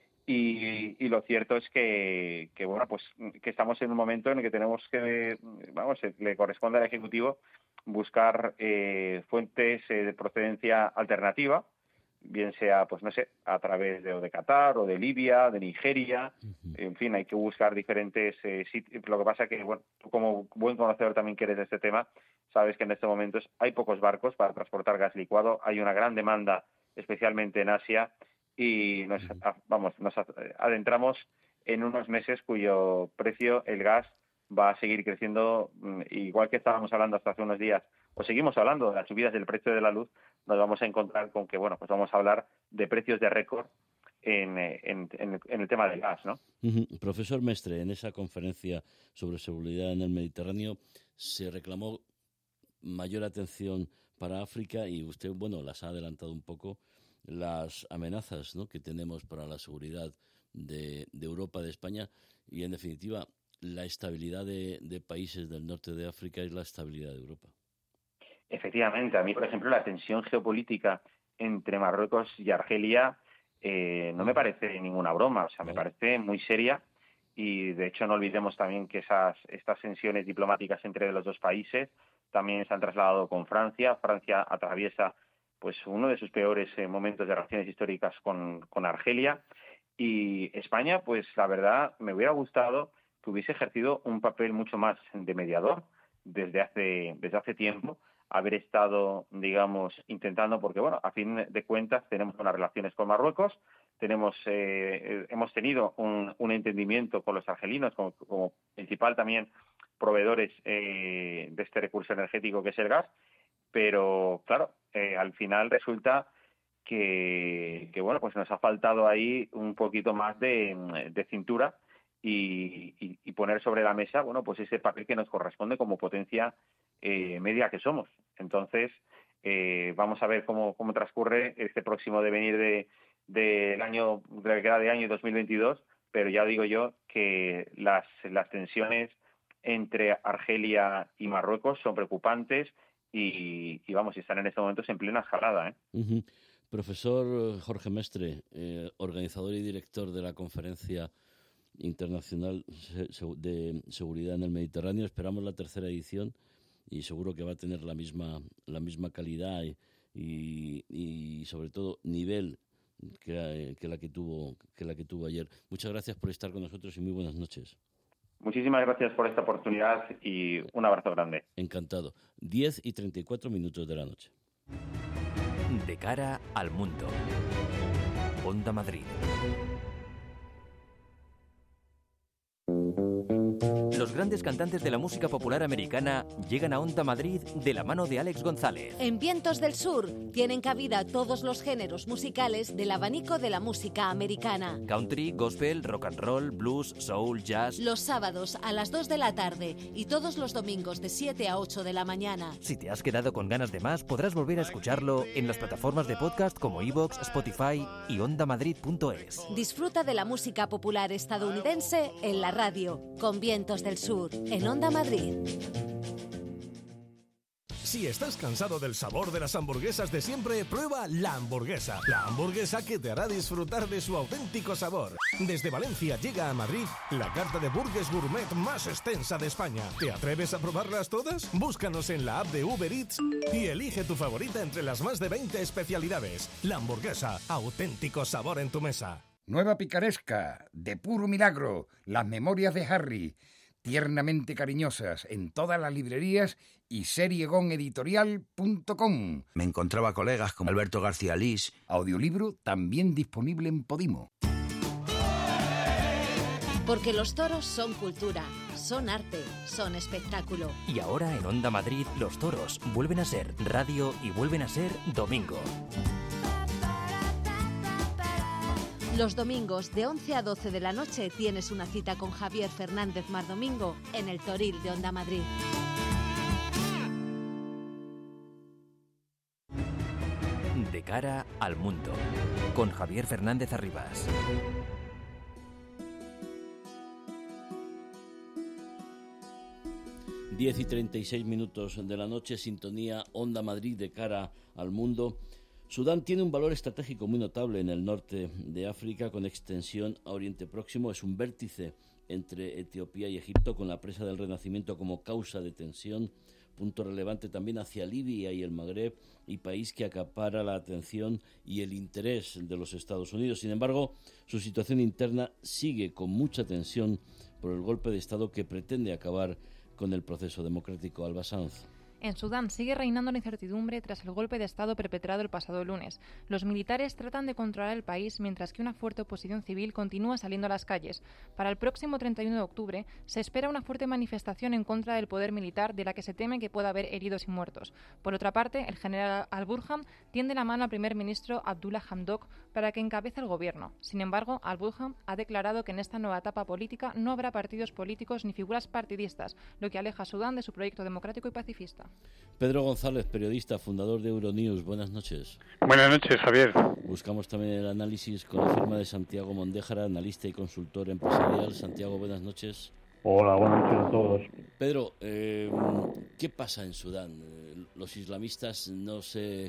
Y lo cierto es que estamos en un momento en el que tenemos que, le corresponde al Ejecutivo buscar fuentes de procedencia alternativa, bien sea, a través de Qatar o de Libia, de Nigeria. En fin, hay que buscar diferentes sitios. Lo que pasa que, tú como buen conocedor también que eres de este tema, sabes que en estos momentos hay pocos barcos para transportar gas licuado, hay una gran demanda, especialmente en Asia, y nos adentramos en unos meses cuyo precio, el gas, va a seguir creciendo, igual que estábamos hablando hasta hace unos días, o seguimos hablando de las subidas del precio de la luz. Nos vamos a encontrar con que, vamos a hablar de precios de récord en el tema del gas, ¿no? Profesor Mestre, en esa conferencia sobre seguridad en el Mediterráneo se reclamó mayor atención para África y usted, las ha adelantado un poco, las amenazas, ¿no?, que tenemos para la seguridad de Europa, de España, y en definitiva la estabilidad de países del norte de África es la estabilidad de Europa. Efectivamente, a mí, por ejemplo, la tensión geopolítica entre Marruecos y Argelia no me parece ninguna broma, me parece muy seria, y de hecho no olvidemos también que estas tensiones diplomáticas entre los dos países también se han trasladado con Francia. Francia atraviesa uno de sus peores momentos de relaciones históricas con Argelia, y España, la verdad, me hubiera gustado que hubiese ejercido un papel mucho más de mediador desde hace tiempo, haber estado, intentando, porque, a fin de cuentas tenemos unas relaciones con Marruecos, hemos tenido un entendimiento con los argelinos como principal también proveedores de este recurso energético que es el gas, pero, claro, al final resulta que nos ha faltado ahí un poquito más de cintura y poner sobre la mesa, ese papel que nos corresponde como potencia media que somos. Entonces, vamos a ver cómo transcurre este próximo devenir del año 2022, pero ya digo yo que las tensiones entre Argelia y Marruecos son preocupantes y están en estos momentos en plena escalada, ¿eh? Profesor Jorge Mestre, organizador y director de la Conferencia Internacional de Seguridad en el Mediterráneo, esperamos la tercera edición y seguro que va a tener la misma calidad y sobre todo nivel que la que tuvo ayer. Muchas gracias por estar con nosotros y muy buenas noches. Muchísimas gracias por esta oportunidad y un abrazo grande. Encantado. 10:34 de la noche. De cara al mundo. Onda Madrid. Los los grandes cantantes de la música popular americana llegan a Onda Madrid de la mano de Alex González. En Vientos del Sur tienen cabida todos los géneros musicales del abanico de la música americana. Country, gospel, rock and roll, blues, soul, jazz. Los sábados a las 2 de la tarde y todos los domingos de 7 a 8 de la mañana. Si te has quedado con ganas de más, podrás volver a escucharlo en las plataformas de podcast como iVoox, Spotify y ondamadrid.es. Disfruta de la música popular estadounidense en la radio, con Vientos del Sur, en Onda Madrid. Si estás cansado del sabor de las hamburguesas de siempre, prueba La Hamburguesa. La hamburguesa que te hará disfrutar de su auténtico sabor. Desde Valencia llega a Madrid la carta de burgers gourmet más extensa de España. ¿Te atreves a probarlas todas? Búscanos en la app de Uber Eats y elige tu favorita entre las más de 20 especialidades. La Hamburguesa, auténtico sabor en tu mesa. Nueva picaresca, de puro milagro, las memorias de Harry, tiernamente cariñosas en todas las librerías y seriegoneditorial.com. Me encontraba colegas como Alberto García Lís. Audiolibro también disponible en Podimo. Porque los toros son cultura, son arte, son espectáculo. Y ahora en Onda Madrid, los toros vuelven a ser radio y vuelven a ser domingo. Los domingos de 11 a 12 de la noche tienes una cita con Javier Fernández Mardomingo en el Toril de Onda Madrid. De cara al mundo, con Javier Fernández Arribas. Diez y 36 minutos de la noche, sintonía Onda Madrid de cara al mundo. Sudán tiene un valor estratégico muy notable en el norte de África, con extensión a Oriente Próximo. Es un vértice entre Etiopía y Egipto, con la presa del Renacimiento como causa de tensión, punto relevante también hacia Libia y el Magreb, y país que acapara la atención y el interés de los Estados Unidos. Sin embargo, su situación interna sigue con mucha tensión por el golpe de Estado que pretende acabar con el proceso democrático. Alba Sanz. En Sudán sigue reinando la incertidumbre tras el golpe de Estado perpetrado el pasado lunes. Los militares tratan de controlar el país mientras que una fuerte oposición civil continúa saliendo a las calles. Para el próximo 31 de octubre se espera una fuerte manifestación en contra del poder militar, de la que se teme que pueda haber heridos y muertos. Por otra parte, el general al-Burhan tiende la mano al primer ministro Abdullah Hamdok para que encabece el gobierno. Sin embargo, al-Burhan ha declarado que en esta nueva etapa política no habrá partidos políticos ni figuras partidistas, lo que aleja a Sudán de su proyecto democrático y pacifista. Pedro González, periodista, fundador de Euronews. Buenas noches. Buenas noches, Javier. Buscamos también el análisis con la firma de Santiago Mondéjara, analista y consultor empresarial. Santiago, buenas noches. Hola, buenas noches a todos. Pedro, ¿qué pasa en Sudán? Los islamistas no se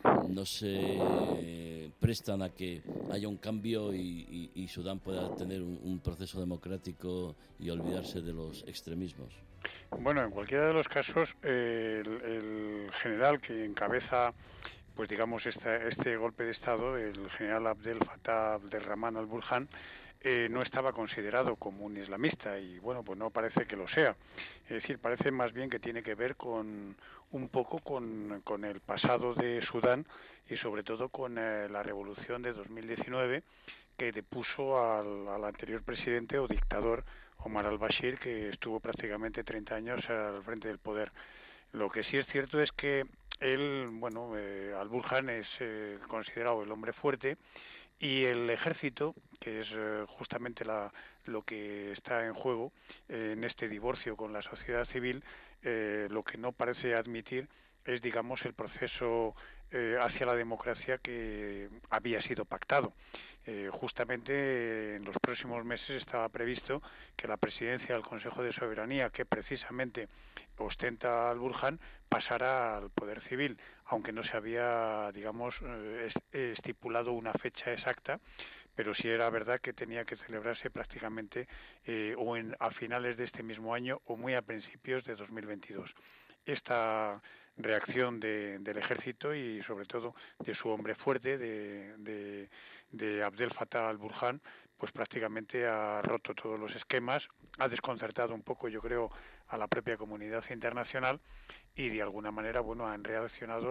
prestan a que haya un cambio y Sudán pueda tener un proceso democrático y olvidarse de los extremismos. Bueno, en cualquiera de los casos, el general que encabeza, pues digamos, este golpe de Estado, el general Abdel Fattah Abdelrahman al-Burhan, no estaba considerado como un islamista y, bueno, pues no parece que lo sea. Es decir, parece más bien que tiene que ver con un poco con el pasado de Sudán y sobre todo con la revolución de 2019 que depuso al anterior presidente o dictador Omar al-Bashir, que estuvo prácticamente 30 años al frente del poder. Lo que sí es cierto es que él, bueno, al-Burhan es considerado el hombre fuerte y el ejército, que es justamente lo que está en juego en este divorcio con la sociedad civil, lo que no parece admitir es, digamos, el proceso hacia la democracia que había sido pactado. Justamente en los próximos meses estaba previsto que la presidencia del Consejo de Soberanía, que precisamente ostenta al-Burhan, pasara al poder civil, aunque no se había, digamos, estipulado una fecha exacta, pero sí era verdad que tenía que celebrarse prácticamente a finales de este mismo año o muy a principios de 2022. Esta reacción del ejército y sobre todo de su hombre fuerte, de Abdel Fattah al-Burhan, pues prácticamente ha roto todos los esquemas, ha desconcertado un poco, yo creo, a la propia comunidad internacional y de alguna manera, bueno, han reaccionado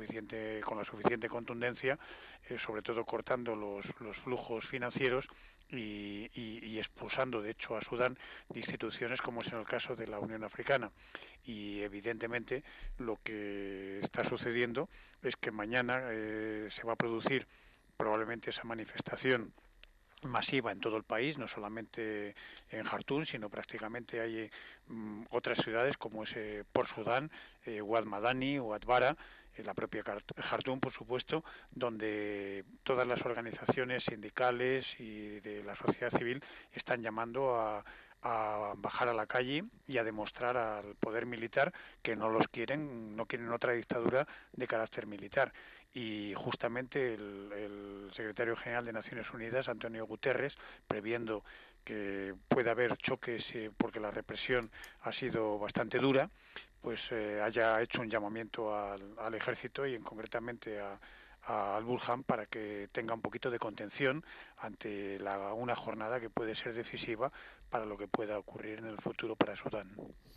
con la suficiente contundencia, sobre todo cortando los flujos financieros y expulsando, de hecho, a Sudán de instituciones como es en el caso de la Unión Africana. Y evidentemente lo que está sucediendo es que mañana se va a producir probablemente esa manifestación masiva en todo el país, no solamente en Jartum, sino prácticamente hay otras ciudades como es Port Sudán, Wad Madani o Atbara, la propia Jartum, por supuesto, donde todas las organizaciones sindicales y de la sociedad civil están llamando a bajar a la calle y a demostrar al poder militar que no quieren otra dictadura de carácter militar. Y justamente el secretario general de Naciones Unidas, Antonio Guterres, previendo que pueda haber choques porque la represión ha sido bastante dura, pues haya hecho un llamamiento al ejército y concretamente al Burhan para que tenga un poquito de contención ante una jornada que puede ser decisiva para lo que pueda ocurrir en el futuro para Sudán.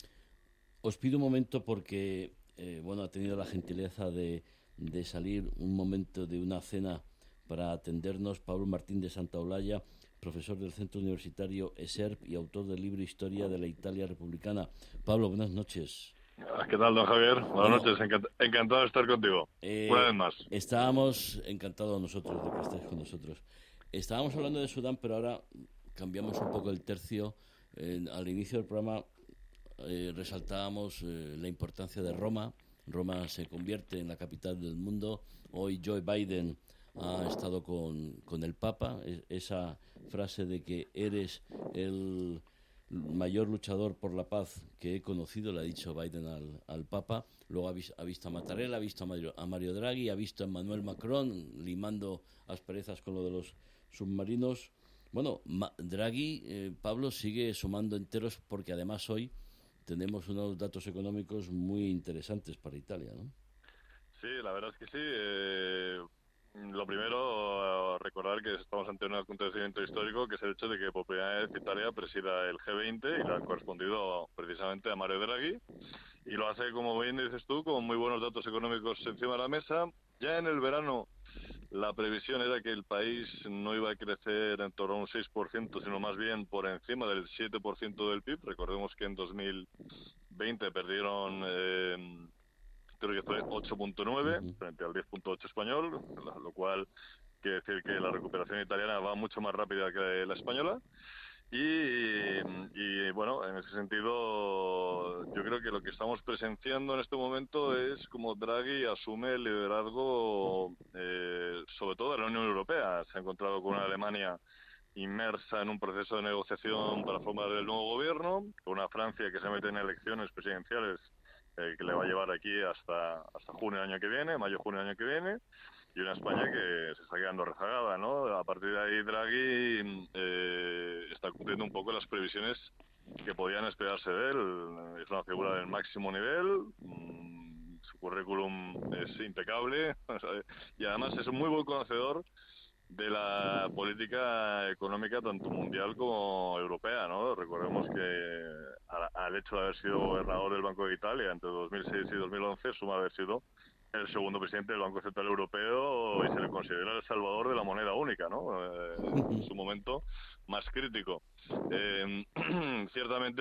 Os pido un momento porque ha tenido la gentileza de salir un momento de una cena para atendernos Pablo Martín de Santaolalla, profesor del Centro Universitario ESERP y autor del libro Historia de la Italia Republicana. Pablo, buenas noches. ¿Qué tal, don Javier? Buenas noches, encantado de estar contigo. Una vez más. Estábamos encantados nosotros de que estés con nosotros. Estábamos hablando de Sudán, pero ahora cambiamos un poco el tercio. Al inicio del programa resaltábamos la importancia de Roma. Roma se convierte en la capital del mundo. Hoy Joe Biden ha estado con el Papa. Esa frase de que eres el mayor luchador por la paz que he conocido, le ha dicho Biden al Papa. Luego ha visto a Mattarella, ha visto a Mario Draghi, ha visto a Emmanuel Macron limando asperezas con lo de los submarinos. Bueno, Draghi, Pablo, sigue sumando enteros porque además hoy tenemos unos datos económicos muy interesantes para Italia, ¿no? Sí, la verdad es que sí. Lo primero, recordar que estamos ante un acontecimiento histórico, que es el hecho de que por primera vez Italia presida el G20 y lo ha correspondido precisamente a Mario Draghi. Y lo hace, como bien dices tú, con muy buenos datos económicos encima de la mesa. Ya en el verano la previsión era que el país no iba a crecer en torno a un 6%, sino más bien por encima del 7% del PIB. Recordemos que en 2020 perdieron, creo que fue 8.9 frente al 10.8 español, lo cual quiere decir que la recuperación italiana va mucho más rápida que la española. Y bueno, en ese sentido, yo creo que lo que estamos presenciando en este momento es como Draghi asume el liderazgo, sobre todo de la Unión Europea. Se ha encontrado con una Alemania inmersa en un proceso de negociación para formar el nuevo gobierno, con una Francia que se mete en elecciones presidenciales que le va a llevar aquí hasta junio del año que viene, mayo-junio del año que viene, y una España que se está quedando rezagada, ¿no? A partir de ahí Draghi está cumpliendo un poco las previsiones que podían esperarse de él. Es una figura del máximo nivel, su currículum es impecable y además es un muy buen conocedor de la política económica tanto mundial como europea, ¿no? Recordemos que al hecho de haber sido gobernador del Banco de Italia entre 2006 y 2011, suma haber sido el segundo presidente del Banco Central Europeo y se le considera el salvador de la moneda única, ¿no? En su momento más crítico. Ciertamente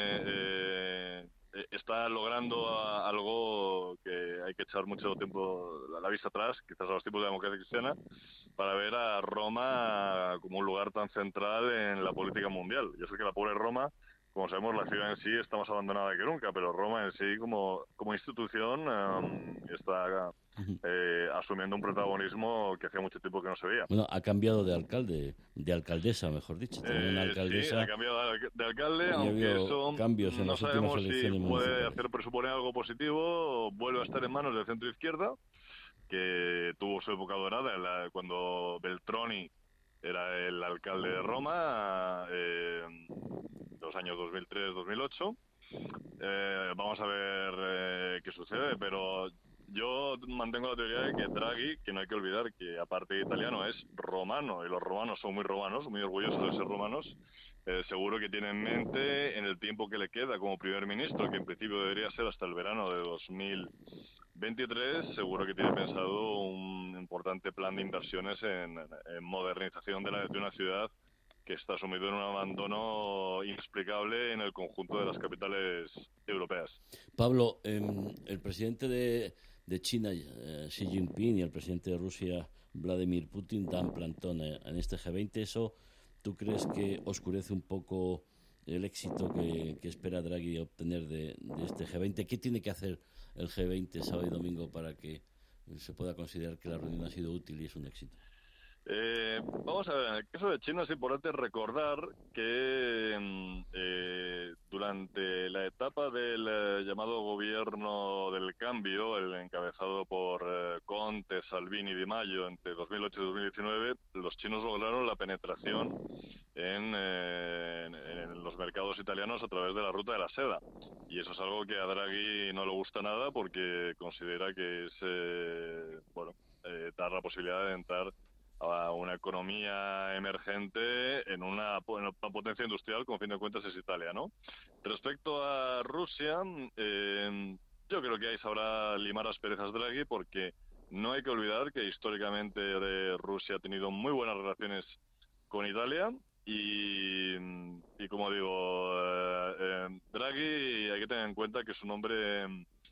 está logrando algo que hay que echar mucho tiempo la vista atrás, quizás a los tiempos de la democracia cristiana, para ver a Roma como un lugar tan central en la política mundial. Yo sé que la pobre Roma, como sabemos, la ciudad en sí está más abandonada que nunca, pero Roma en sí como institución está asumiendo un protagonismo que hacía mucho tiempo que no se veía. Bueno, ha cambiado de alcalde, de alcaldesa, mejor dicho. Tenía una alcaldesa. Sí, ha cambiado de alcalde, aunque eso cambios en no las sabemos últimas si elecciones puede presuponer algo positivo o vuelve a estar en manos del centro izquierda, que tuvo su época dorada cuando Beltroni era el alcalde de Roma, los años 2003-2008. Vamos a ver qué sucede, pero yo mantengo la teoría de que Draghi, que no hay que olvidar que aparte de italiano es romano, y los romanos son muy romanos, muy orgullosos de ser romanos, seguro que tiene en mente en el tiempo que le queda como primer ministro, que en principio debería ser hasta el verano de 2023, seguro que tiene pensado un importante plan de inversiones en modernización de una ciudad que está sumido en un abandono inexplicable en el conjunto de las capitales europeas. Pablo, el presidente de China, Xi Jinping, y el presidente de Rusia, Vladimir Putin, dan plantón en este G20. ¿Eso tú crees que oscurece un poco el éxito que espera Draghi obtener de este G20? ¿Qué tiene que hacer el G20 sábado y domingo para que se pueda considerar que la reunión ha sido útil y es un éxito? Vamos a ver, en el caso de China es importante recordar que durante la etapa del llamado gobierno del cambio, el encabezado por Conte, Salvini y Di Maio entre 2008 y 2019, los chinos lograron la penetración en los mercados italianos a través de la ruta de la seda. Y eso es algo que a Draghi no le gusta nada porque considera que es, dar la posibilidad de entrar a una economía emergente en una potencia industrial, como a fin de cuentas es Italia, ¿no? Respecto a Rusia, yo creo que ahí sabrá limar las perezas Draghi, porque no hay que olvidar que históricamente Rusia ha tenido muy buenas relaciones con Italia y como digo, Draghi hay que tener en cuenta que es un hombre...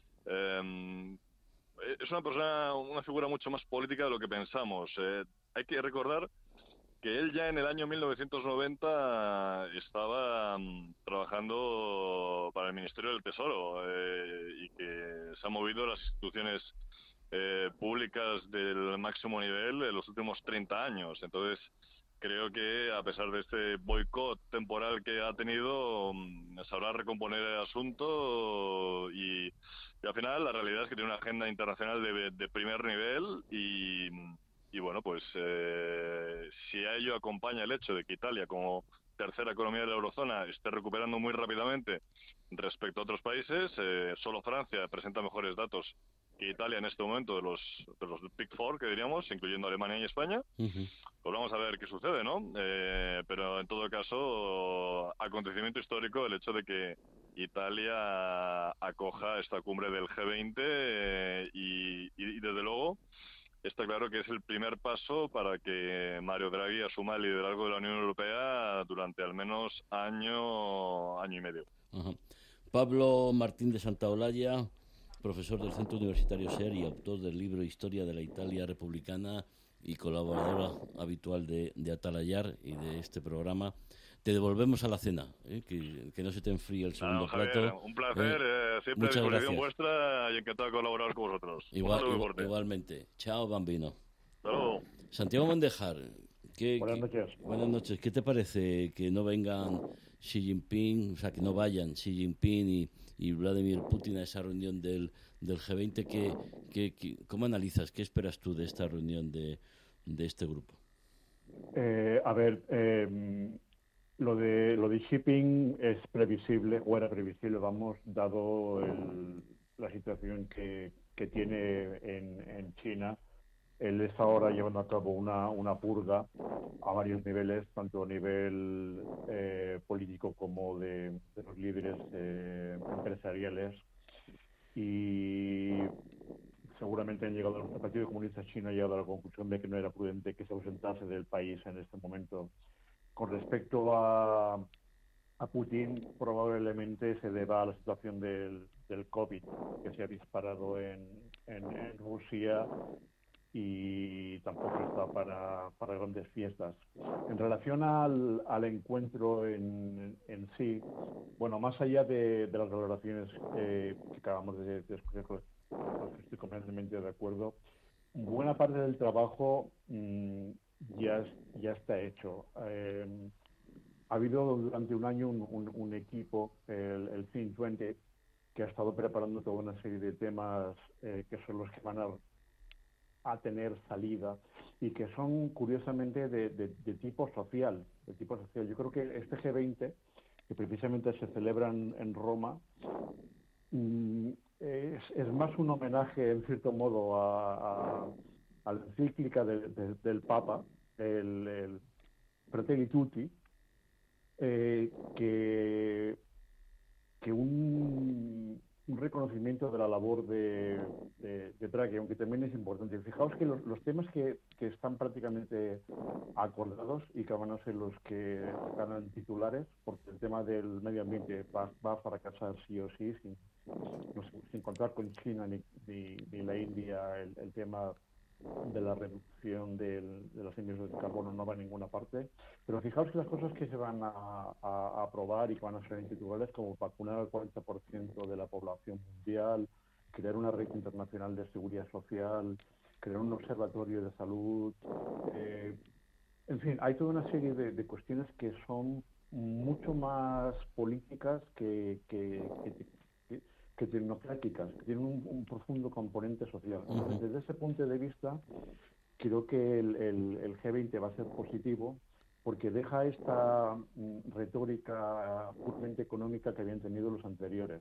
es una persona, una figura mucho más política de lo que pensamos. Hay que recordar que él ya en el año 1990 estaba trabajando para el Ministerio del Tesoro y que se ha movido las instituciones públicas del máximo nivel en los últimos 30 años. Entonces, creo que a pesar de este boicot temporal que ha tenido, sabrá recomponer el asunto y al final la realidad es que tiene una agenda internacional de primer nivel y bueno, pues si a ello acompaña el hecho de que Italia, como tercera economía de la eurozona, esté recuperando muy rápidamente respecto a otros países, solo Francia presenta mejores datos que Italia en este momento de los Big Four, que diríamos, incluyendo Alemania y España. Pues vamos a ver qué sucede, ¿no? Pero en todo caso, acontecimiento histórico el hecho de que Italia acoja esta cumbre del G20 y desde luego está claro que es el primer paso para que Mario Draghi asuma el liderazgo de la Unión Europea durante al menos año y medio. Pablo Martín de Santaolalla, profesor del Centro Universitario SER y autor del libro Historia de la Italia Republicana y colaboradora habitual de Atalayar y de este programa. Te devolvemos a la cena, que no se te enfríe el segundo Javier, plato. Un placer, siempre a disposición vuestra y encantado de colaborar con vosotros. Igualmente. Chao, bambino. Hasta luego. Santiago Mondejar, buenas noches. Buenas noches. ¿Qué te parece que no vengan Xi Jinping, o sea, que no vayan Xi Jinping y Vladimir Putin a esa reunión del G20? ¿Cómo analizas? ¿Qué esperas tú de esta reunión de este grupo? Lo de Xi Jinping es previsible, o era previsible, dado la situación que tiene en China. Él está ahora llevando a cabo una purga a varios niveles, tanto a nivel político como de los líderes empresariales. Y seguramente el Partido Comunista Chino ha llegado a la conclusión de que no era prudente que se ausentase del país en este momento. Con respecto a Putin, probablemente se deba a la situación del COVID, que se ha disparado en Rusia y tampoco está para grandes fiestas. En relación al encuentro en sí, bueno, más allá de las valoraciones que acabamos de escuchar, con las que estoy completamente de acuerdo, buena parte del trabajo ya está hecho. Ha habido durante un año un equipo, el Think 20, que ha estado preparando toda una serie de temas que son los que van a tener salida y que son curiosamente de tipo social. Yo creo que este G20, que precisamente se celebra en Roma, es más un homenaje en cierto modo a la encíclica del Papa, el Fratelli Tutti, que reconocimiento de la labor de Draghi, aunque también es importante. Fijaos que los temas que están prácticamente acordados y que van a ser los que ganan titulares, porque el tema del medio ambiente va a fracasar sí o sí, sin contar con China ni la India, el tema de la reducción de las emisiones de carbono no va a ninguna parte. Pero fijaos que las cosas que se van a aprobar y que van a ser titulares, como vacunar al 40% de la población mundial, crear una red internacional de seguridad social, crear un observatorio de salud, en fin, hay toda una serie de cuestiones que son mucho más políticas que tecnocráticas, que tienen un profundo componente social. Entonces, desde ese punto de vista, creo que el G20 va a ser positivo porque deja esta retórica puramente económica que habían tenido los anteriores.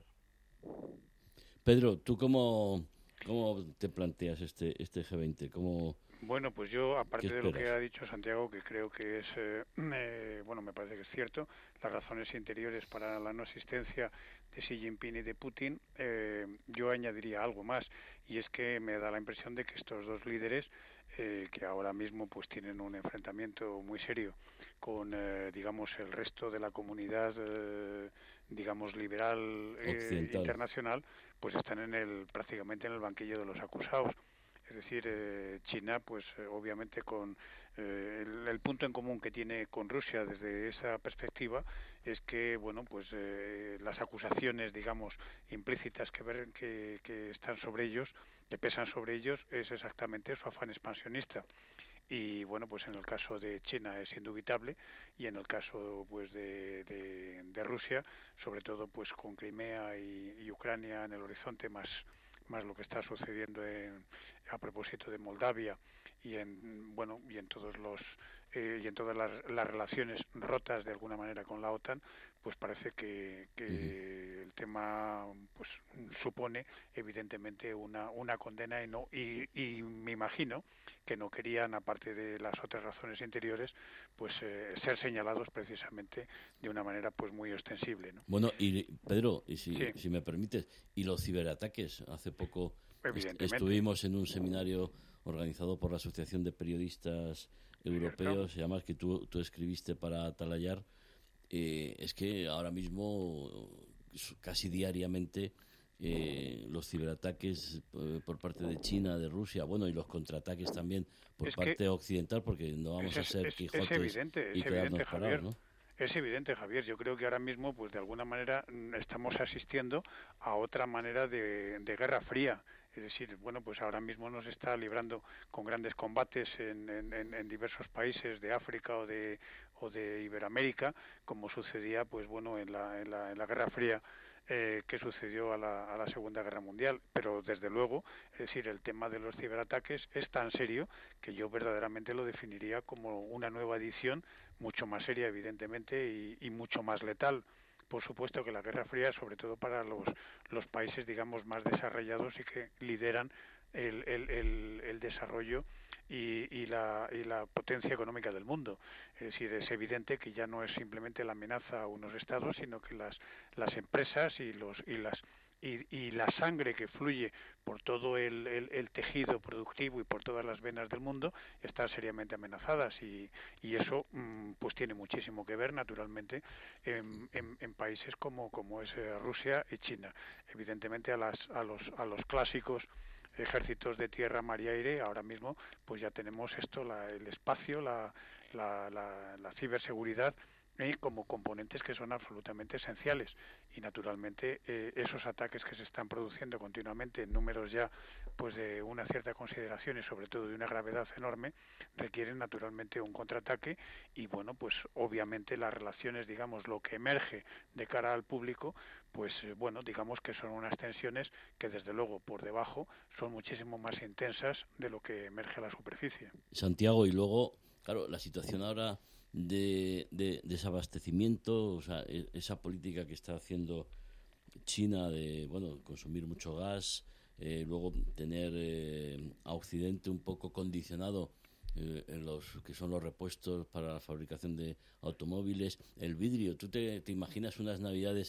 Pedro, ¿tú cómo te planteas este G20? Bueno, pues yo, aparte de lo que ha dicho Santiago, que creo que es, bueno, me parece que es cierto, las razones interiores para la no asistencia de Xi Jinping y de Putin, yo añadiría algo más, y es que me da la impresión de que estos dos líderes, que ahora mismo pues tienen un enfrentamiento muy serio con, digamos, el resto de la comunidad, digamos, liberal internacional, pues están prácticamente en el banquillo de los acusados. Es decir, China, pues obviamente con el punto en común que tiene con Rusia desde esa perspectiva es que, bueno, pues las acusaciones, digamos, implícitas que están sobre ellos, que pesan sobre ellos, es exactamente su afán expansionista. Y bueno, pues en el caso de China es indubitable, y en el caso pues de Rusia, sobre todo pues con Crimea y Ucrania en el horizonte, más lo que está sucediendo a propósito de Moldavia y en todas las relaciones rotas de alguna manera con la OTAN, pues parece que el tema pues supone evidentemente una condena y me imagino que no querían, aparte de las otras razones interiores, pues ser señalados precisamente de una manera pues muy ostensible, ¿no? Bueno, y Pedro, y si me permites, y los ciberataques, hace poco estuvimos en un seminario organizado por la Asociación de Periodistas Europeos, y además que tú escribiste para Atalayar. Es que ahora mismo casi diariamente los ciberataques por parte de China, de Rusia, bueno, y los contraataques también por parte occidental, porque no vamos a ser Quijotes y quedarnos parados, ¿no? Es evidente, Javier. Yo creo que ahora mismo, pues de alguna manera, estamos asistiendo a otra manera de Guerra Fría. Es decir, bueno, pues ahora mismo nos está librando con grandes combates en diversos países de África o de Iberoamérica, como sucedía, pues bueno, en la Guerra Fría, que sucedió a la Segunda Guerra Mundial. Pero desde luego, es decir, el tema de los ciberataques es tan serio que yo verdaderamente lo definiría como una nueva edición, mucho más seria, evidentemente, y mucho más letal. Por supuesto que la Guerra Fría, sobre todo para los países, digamos, más desarrollados y que lideran el desarrollo y la potencia económica del mundo. Es decir, es evidente que ya no es simplemente la amenaza a unos estados, sino que las empresas y la sangre que fluye por todo el tejido productivo y por todas las venas del mundo están seriamente amenazadas, y eso pues tiene muchísimo que ver, naturalmente, en países como es Rusia y China. Evidentemente a los clásicos ejércitos de tierra, mar y aire, ahora mismo pues ya tenemos esto, el espacio, la ciberseguridad, como componentes que son absolutamente esenciales, y naturalmente esos ataques que se están produciendo continuamente en números ya pues de una cierta consideración y sobre todo de una gravedad enorme, requieren naturalmente un contraataque, y bueno, pues obviamente las relaciones, digamos, lo que emerge de cara al público, pues bueno, digamos que son unas tensiones que desde luego por debajo son muchísimo más intensas de lo que emerge a la superficie. Santiago, y luego, claro, la situación ahora de desabastecimiento, o sea, esa política que está haciendo China de, bueno, consumir mucho gas, luego tener a Occidente un poco condicionado en los que son los repuestos para la fabricación de automóviles, el vidrio. ¿Tú te imaginas unas navidades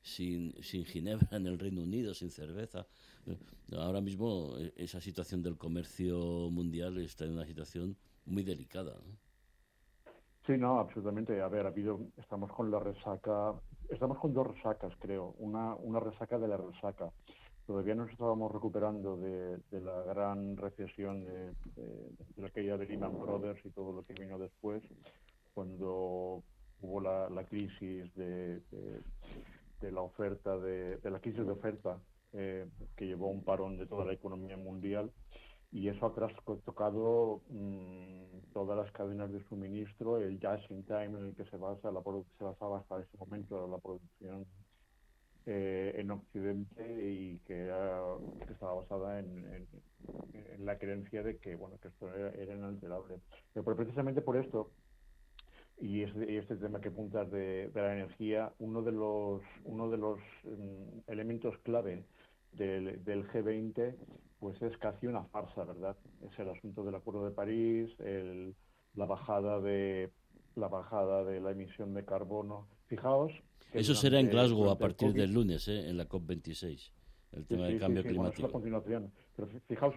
sin ginebra en el Reino Unido, sin cerveza. Ahora mismo esa situación del comercio mundial está en una situación muy delicada, ¿no? Sí, no, absolutamente. A ver, estamos con la resaca, estamos con dos resacas, creo. Una resaca de la resaca. Todavía nos estábamos recuperando de la gran recesión de la caída de Lehman Brothers y todo lo que vino después, cuando hubo la crisis de la oferta, de la crisis de oferta, que llevó a un parón de toda la economía mundial, y eso ha trastocado todas las cadenas de suministro, el just in time en el que se basaba hasta ese momento la producción en Occidente, y que estaba basada en la creencia de que esto era inalterable. Pero precisamente por esto, y este tema que apuntas de la energía, uno de los elementos clave del G20 pues es casi una farsa, ¿verdad? Es el asunto del Acuerdo de París, la bajada de la emisión de carbono. Fijaos que eso será en Glasgow a partir del lunes, en la COP26, el tema del cambio climático. Bueno, eso a continuación. Pero fijaos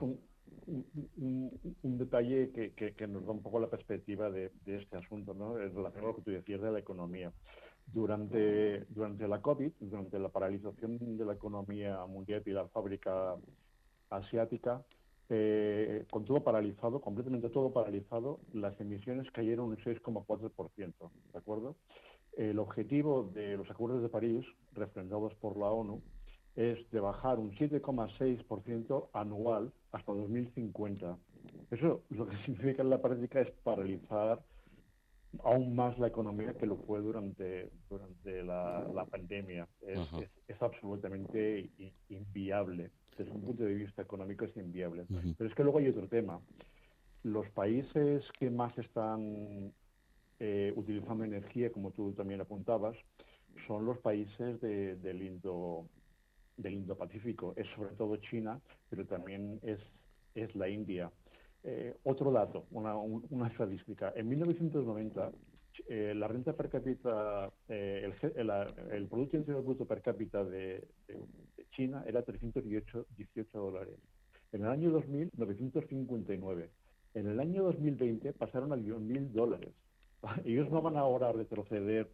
un detalle que nos da un poco la perspectiva de este asunto, ¿no? En relación a lo que tú decías de la economía. Durante la COVID, durante la paralización de la economía mundial y la fábrica asiática, con todo paralizado, completamente todo paralizado, las emisiones cayeron un 6,4%, ¿de acuerdo? El objetivo de los acuerdos de París, refrendados por la ONU, es de bajar un 7,6% anual hasta 2050. Eso lo que significa en la práctica es paralizar aún más la economía que lo fue durante la pandemia. Es absolutamente inviable. Desde un punto de vista económico es inviable. Pero es que luego hay otro tema. Los países que más están utilizando energía, como tú también apuntabas, son los países del Indo-Pacífico. Es sobre todo China, pero también es la India. Otro dato, una estadística. En 1990, la renta per cápita, el Producto Interior Bruto per cápita de China era $318. En el año 2000, 959. En el año 2020 pasaron a $1.000. Ellos no van ahora a retroceder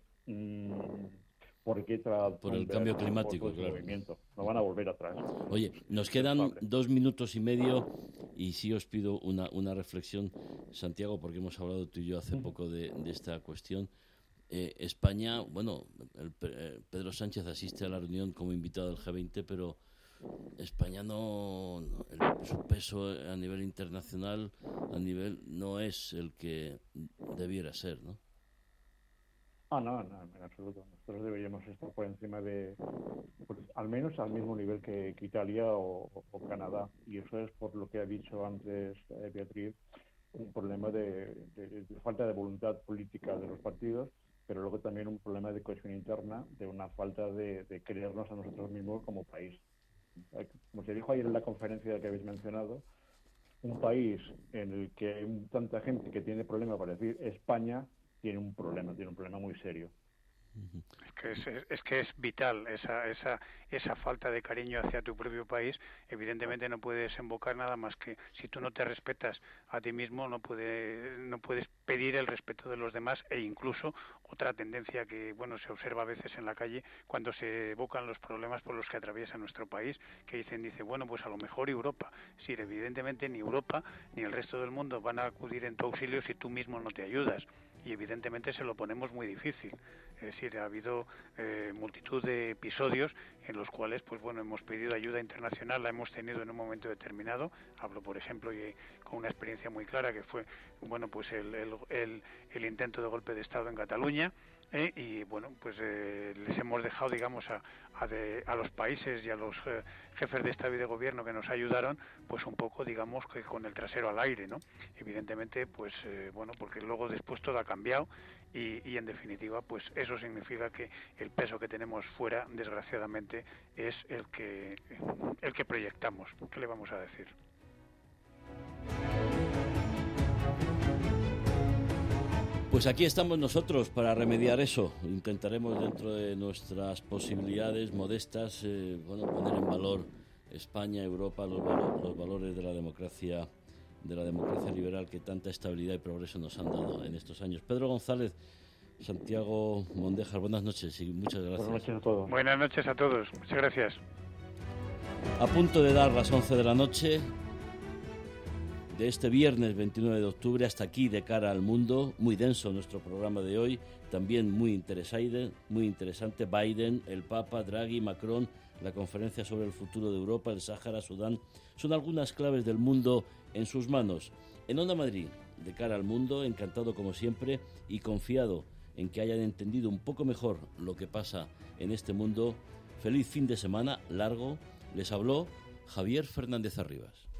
por el cambio climático, claro. No van a volver atrás. Oye, nos quedan 2 minutos y medio y sí os pido una reflexión, Santiago, porque hemos hablado tú y yo hace poco de esta cuestión. España, Pedro Sánchez asiste a la reunión como invitado del G20, pero España su peso a nivel internacional no es el que debiera ser, ¿no? No, en absoluto. Nosotros deberíamos estar por encima al menos al mismo nivel que Italia o Canadá. Y eso es, por lo que ha dicho antes Beatriz, un problema de falta de voluntad política de los partidos, pero luego también un problema de cohesión interna, de una falta de creernos a nosotros mismos como país. Como se dijo ayer en la conferencia que habéis mencionado, un país en el que hay tanta gente que tiene problemas para decir España tiene un problema muy serio. Es que es vital esa falta de cariño hacia tu propio país. Evidentemente no puedes desembocar nada más que si tú no te respetas a ti mismo, no puedes pedir el respeto de los demás. E incluso otra tendencia que se observa a veces en la calle cuando se evocan los problemas por los que atraviesa nuestro país, que dice pues a lo mejor Europa. Sí, evidentemente ni Europa ni el resto del mundo van a acudir en tu auxilio si tú mismo no te ayudas. Y evidentemente se lo ponemos muy difícil. Es decir, ha habido multitud de episodios en los cuales hemos pedido ayuda internacional, la hemos tenido en un momento determinado. Hablo, por ejemplo, con una experiencia muy clara que fue el intento de golpe de Estado en Cataluña. Les hemos dejado, a los países y a los jefes de Estado y de Gobierno que nos ayudaron, un poco, que con el trasero al aire, ¿no? Evidentemente, porque luego después todo ha cambiado y en definitiva, eso significa que el peso que tenemos fuera, desgraciadamente, es el que proyectamos. ¿Qué le vamos a decir? Pues aquí estamos nosotros para remediar eso. Intentaremos dentro de nuestras posibilidades modestas poner en valor España, Europa, los valores de la democracia liberal que tanta estabilidad y progreso nos han dado en estos años. Pedro González, Santiago Mondéjar, buenas noches y muchas gracias. Buenas noches a todos. Buenas noches a todos, muchas gracias. A punto de dar las 11 de la noche de este viernes 29 de octubre, hasta aquí De Cara al Mundo, muy denso nuestro programa de hoy, también muy interesante, Biden, el Papa, Draghi, Macron, la conferencia sobre el futuro de Europa, el Sáhara, Sudán, son algunas claves del mundo en sus manos. En Onda Madrid, De Cara al Mundo, encantado como siempre y confiado en que hayan entendido un poco mejor lo que pasa en este mundo. Feliz fin de semana largo. Les habló Javier Fernández Arribas.